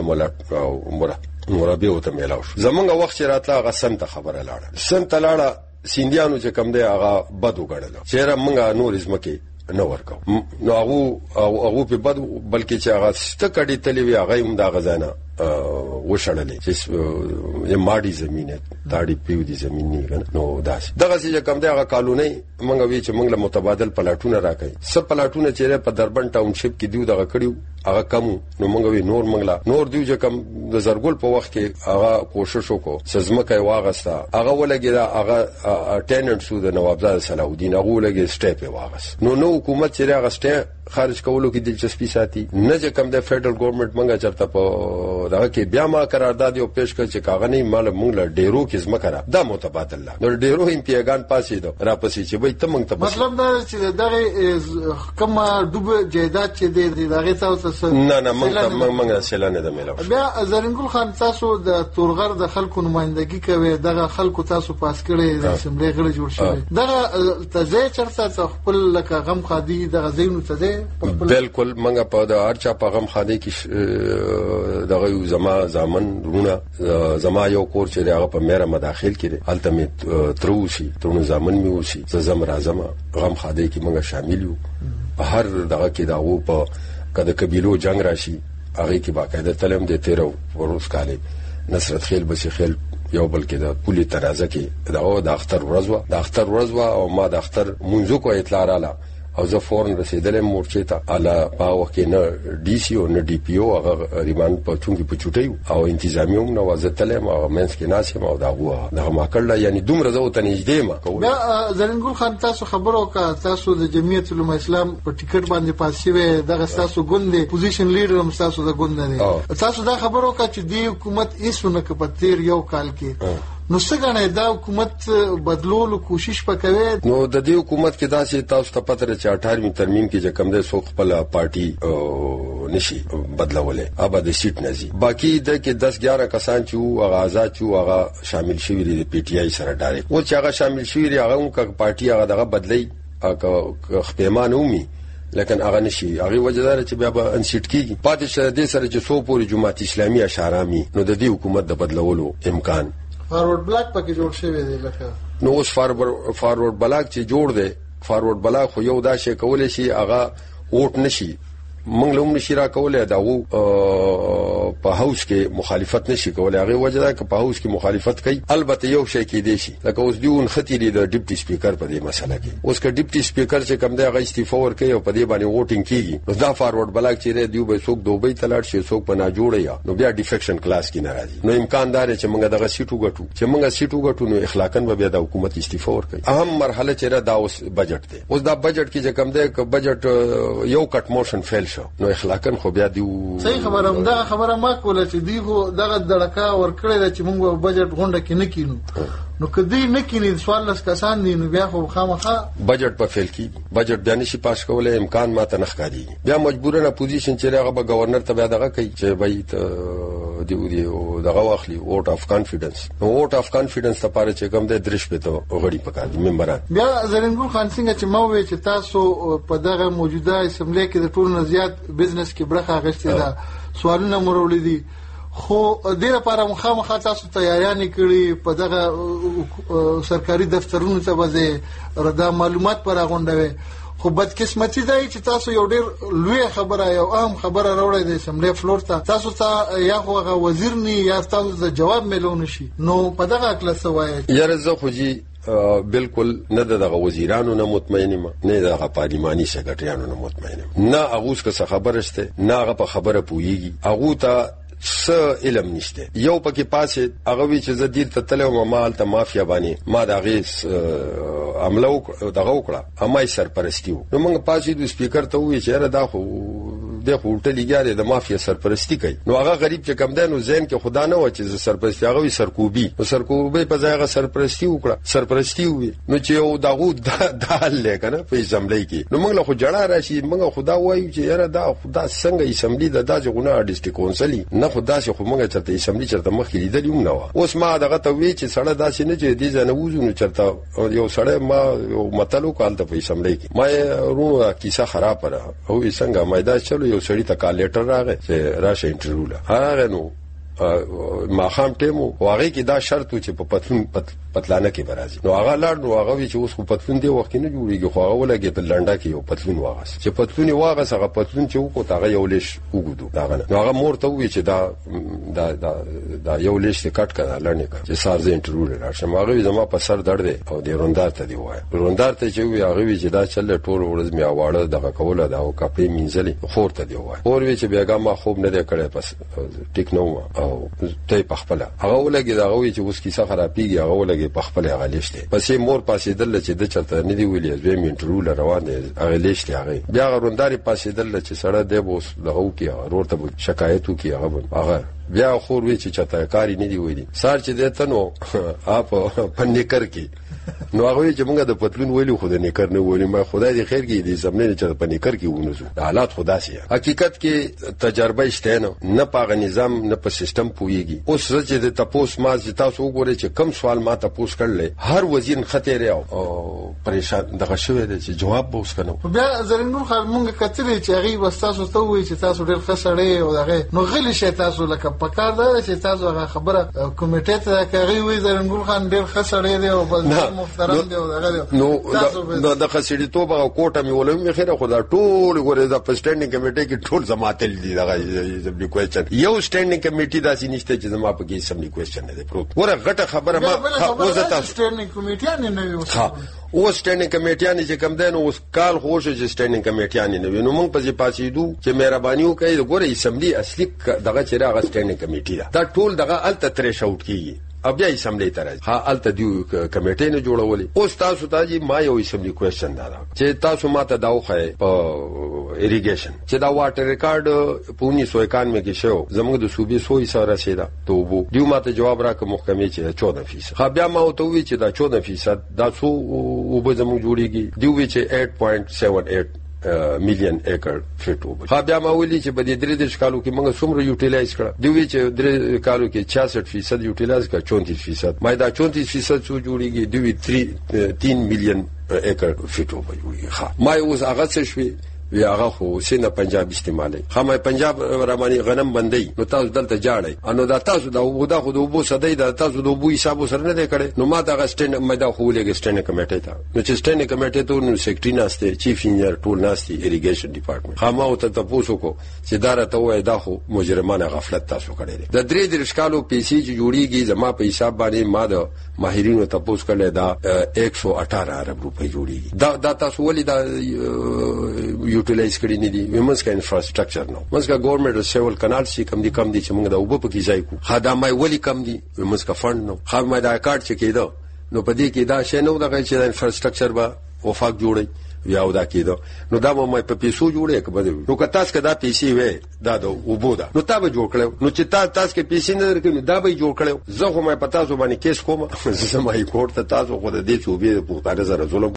مرابه وته میلاو شو زمونږ وخت چې راتله هغه سنت خبره لاړه سیندیانو چې کم دی هغه بد وګړل چیرې موږ نور زمکه نه ورکو نو هغه په بد بلکې چې هغه ستکړی تلې وی هغه هم دا غزانه وشړلې چې ماډي زمينه داړي پیو دي زمين نه کنه نو داس دغه چې کوم دغه قانوني منګه وی چې منګله متبادل پلاټونه راکړي سب پلاټونه چې په دربن ټاونشپ کې دیو دغه کړیو هغه کم نو منګه وی نور دیو چې کم د زرګل په وخت کې هغه کوشش وکړو سزمکه واغستا هغه ولګی دا هغه ټیننټ سو د نوابزاد صلاح الدین هغه ولګی سټیپ واغس نو حکومت چې هغه سټیپ خارج کولو کې دلچسپي ساتي نه چې کم د فدرل ګورنمنت منګه چرته په دغه کې بیا ما قرارداد یو پیش کړ چې کاغنی مال مونږ له ډیرو کې زما کرا دا متبادل لا نو ډیرو هم پیغان پاسې دو را پسې چې وای ته مونږ ته مطلب دا چې دغه کوم ډوب جایداد چې دی دغه تاسو نه مونږ سیلانه د میلاو بیا زرنګل خان تاسو د تورغر د خلکو نمائندګي کوي دغه خلکو تاسو پاس کړي د اسمبلی غړي جوړ شوی دغه تزه چرته خپل لکه غم خادي دغه زینو تزه بالکل منګه په د هرچا په غم خادي کې دغه زما زامن رونه زما یو کور چې هغه په میرا مداخل کړي الته می تروسی ترونه زامن می وسی زم راځم غم خادي کې منګه شامل یو په هر دغه کې داو په کده قبيلو جنگ راشي هغه کې باقاعده تلم د 13 وروز کاله نصرت خیل بسی خیل یو بلکې د پولی ترازه کې دغه د اختر ورځ او ما د اختر منځو کو اطلاع رااله او زه فورن رسیدلم مورچې ته اله پاو کې نه ډي سي او نه ډي پی او هغه ریمان په چونګي په چټیو او انتظامی هم نوازتلم او منځ کې ناسم او دغه ما کړل یعنی دومره زه ته نږدې ما بیا زرنګل خان تاسو خبرو کا تاسو د جمعیت العلماء اسلام په ټیکټ باندې پاسې وې دغه تاسو ګوندې پوزیشن لیډر هم تاسو د ګوند نه تاسو دا خبرو کا چې دی حکومت ایسونه په تیر یو کال کې نو څنګه دا حکومت بدلولو کوشش وکوي؟ نو د دې حکومت کې داسې تاسو ته پته ده چې 18 ترمیم کې چې کوم د سو خپل پارټي نشي بدلولې ابا د سیټ نزي باقي د کې 10-11 کسان چې هغه آزاد چې هغه شامل شوی دي د پی ټی آی سره ډایرکټ او چې هغه شامل شوی دي هغه کوم پارټي هغه دغه بدلی خپېمان اومي لیکن هغه نشي هغه وجدار چې بیا به انسیټ کیږي پاتې شه د سره چې سو پوری جماعت اسلامي اشارامي نو د دې حکومت د بدلولو امکان فارورډ بلاک پکې جوړ شوی دی لکه نو اوس فارورډ بلاک چې جوړ دی فارورډ بلاک خو یو دا شی کولای شي هغه ووټ نشي موږ لوم نشي را کولای دا په هاوس کې مخالفت نشي کولای هغه وجدا چې په هاوس کې مخالفت کوي البته یو شی کې دی شي لکه اوس دیون خطیری د ډیپټي سپیکر په دې مسله کې اوس که ډیپټي سپیکر چې کوم دی هغه استعفا ورکړي او په دې باندې ووټینګ کیږي نو دا فارورډ بلاک چې دی به څوک دوبۍ تلاړ شي څوک په نا جوړه یا نو بیا ډیفیکشن کلاس کې ناراضي نو امکان دار چې موږ دغه سیټو غټو چې موږ سیټو غټو نو اخلاقاً به بیا د حکومت استعفا ورکړي اهم مرحله چې دا اوس بجټ دی اوس دا بجټ کې چې کوم دی ک بجټ یو کټ موشن فیل شو نو اخلاقاً خو بیا دیو صحیح خبره دا خبره ما کوله چې دیغه دغه دړکا ورکړی چې موږ بجټ غونډه کې نه کینو نو کدی نه کینی سوال لس کسان دي نو بیا خو خامخا بجټ په فیل کی بجټ بیا نشي پاس کولای امکان ماته نه ښکاري بیا مجبورانه پوزیشن چې هغه به گورنر ته بیا دغه کوي چې بای دی دغه واخلي ووټ اف کانفیډنس نو ووټ اف کانفیډنس لپاره چې کوم د درش په تو غړي پکار دي ممبران بیا زرنګول خان څنګه چې مو وی چې تاسو په دغه موجوده اسمبلی کې د ټول نه زیات بزنس کې برخه غشتي دا سوالونه مرولې دي خو د لپاره مخامخ تاسو تیاریان کړی په دغه سرکاري دفترونو ته وځي ردا معلومات پر غونډوي خو بدقسمتي دی چې تاسو یو ډېر لوی خبره یو اهم خبره راوړی د اسمبلی فلور ته تاسو ته یا هغه وزیر نه یا تاسو ته جواب ملون شي نو په دغه اکل سوای یاره زه خو جی بالکل نه دغه وزیرانو نه مطمئن ما نه دغه پارلماني سیکریټریانو نه مطمئن نه اغوس که خبره شته نه هغه په خبره پويږي اغه ته س علم نشته یو پکې پاسه هغه وی چې زدیر ته تلو مال ته مافیا باندې ما دا غیس عملو دغه وکړه امای سرپرستیو نو موږ پاسې د سپیکر ته وی چې را دا خو د هوټل لګیاره د مافیا سرپرستی کوي نو هغه غریب چې کم ده نو ذهن کې خدا نه و چې سرپرستی هغه سرکوبي نو سرکوبي په ځای هغه سرپرستی وکړه سرپرستی وي نو چې یو دغه دال لکنه په اسمبلی کې نو موږ له خو جړه راشي موږ خدا وایو چې یاره دا خدا څنګه اسمبلی د داسې غونه ډیسټریکټ کونسل نه خدا چې خو موږ چرته اسمبلی چرته مخې لیدل یو نه اوس ما دغه ته وی چې سړی داسې نه چې دې ځنه وځو نو چرته یو سړی ما یو متلو کال ته په اسمبلی کې ما ورونو کیسه خراب را او څنګه مایدا چلو یو سړی ته کال لیټر راغی چې راشه انټرویو لا هغه نو ما خام ټیمو واغې کې دا شرط و چې په پتلانه کې برازي نو هغه لاړ نو هغه وی چې اوس په پتلون دی وخت نه جوړیږي خو هغه ولګي په لنډه کې یو پتلون واغس چې پتلون واغس هغه پتلون چې وکړ هغه یو لیش وګدو دا نو هغه مور ته وی چې دا یو لیش کټ کړه لړنه کړه چې سارزه انټرویو راشم هغه زما په سر درد او د روندار ته دی وای روندار ته چې وی هغه وی چې دا چل ټول ورځ میا واړه دغه کوله دا او کپې مینځلې خور ته دی وای اور وی چې بیګا ما خوب نه دی کړی پس ټیک نو او ته په خپل هغه ولګي دا غوي چې اوس کیسه خرابېږي هغه ولګي په خپل هغه لیشته پسې مور پاسې دل چې د چرته نه دی ویلې زوی منټرول روان دی هغه لیشته هغه بیا غرونداري پاسې دل چې سړی دی اوس دغه کی ورته شکایت وکي هغه بیا خور وی چې چاته کاری نه دی ویلي سار چې دته نو اپ پنیکر کی نو هغه چې موږ د پتلون ویلو خو د نیکر نه ویلو ما خدای دې خیر کې دې زمونه چې په نیکر کې ونوزو د حالات خدا سي حقیقت کې تجربه شته نه پاغه نظام نه په سیستم پويږي اوس چې د تپوس ما چې تاسو وګورئ چې کم سوال ما تپوس کړل هر وزیر خطر او پریشان دغه شوی دی چې جواب به اوس کنه بیا زرنګول خان موږ کتلې چې هغه وستاسو ته وایي چې تاسو ډېر خسړې او دغه نو غلی شي تاسو لکه پکار ده چې تاسو هغه خبره کمیټه ته کوي وي زرنګول خان ډېر خسړې دی او بل محترم دی او دغه نو د خسړې توپ او کوټه می ولوم خیره خدا ټول غوړې د پرسټینډینګ کمیټه کې ټول زماتل دي دغه زبلی کوېچن یو سټینډینګ کمیټه داسې نشته چې زما په کې سملی کوېچن نه دی پروت ګوره غټه خبره ما وزته سټینډینګ کمیټه نه وي او سټینډینګ کمیټه چې کم ده نو اوس کال خوشو چې سټینډینګ کمیټه نه وي نو موږ په ځای پاتېدو چې مهرباني وکړئ ګوره اسمبلی اصلي دغه چې راغ سټینډینګ کمیټه دا ټول دغه الته ترې شاوټ کیږي بیا اسمبلی ته راځي ها الته دی کمیټې نه جوړولې. اوس تاسو ته جی ما یو اسمبلی کوېسچن دا چې تاسو ماته دا وخی په ایریګیشن چې دا واټر ریکارډ په 1991 کې شو زموږ د صوبې 100% رسیدا ته وبو دیو ماته جواب راکړ محکمې چې 14%. خو بیا ما وته وی چې دا 14% دا څو وب زموږ جوړیږي دیو وی چې 8.78 میلیون ایکر فیټ وب. خو بیا ما ویلي چې په دې 3 کالو کې موږ څومره یوټیلایز کړ دیو وی چې 3 کالو کې 66% یوټیلایز کړ 34%. ما دا 34% څو جوړیږي دیو 3 میلیون ایکر فیټ وب جوړیږي. ها ما اوس هغه څه شوي وی هغه خو سینه پنجاب استعمالي خامه پنجاب رامانی غنم بندي نو تاسو دلته جاړی انو دا تاسو دا ودا خو د وبو سدای دا تاسو د وبو حساب سره نه دی کړی. نو ما دا غسټن مې دا خو لګ سټن کمیټه ته نو چې سټن کمیټه ته نو سیکریټری ناشته چیف انجینر ټول ناشتي ایریګیشن ډپارټمنټ خامه او ته تاسو کو چې دار ته وای دا خو مجرمانه غفلت تاسو کړی د 3 کالو پیسې چې جوړیږي زما په حساب باندې ما د ماهرینو تاسو کړل دا 118 ارب روپۍ جوړیږي. دا تاسو ولې دا یوټیلایز کړی نه دي ومنس کا انفراستراکچر نو منس کا ګورنمنت سیول کانال سی کم دي چې موږ د وبو په کې ځای کو خدامای ولی کم دي ومنس کا فند نو خامه دا کارت چې کېدو نو په دې کې دا شې نو دا چې انفراستراکچر به وفاق جوړي یا ودا کېدو نو دا مې په پیسو جوړې کبه نو که تاسو کدا پیسې وې دا د وبو دا نو تا به جوړ کړو نو چې تاسو کې پیسې نه درکې نو دا به جوړ کړو زه خو مې پتا زو باندې کیس کوم زما یې کوړ ته تاسو خو د دې صوبې په پاره سره ظلم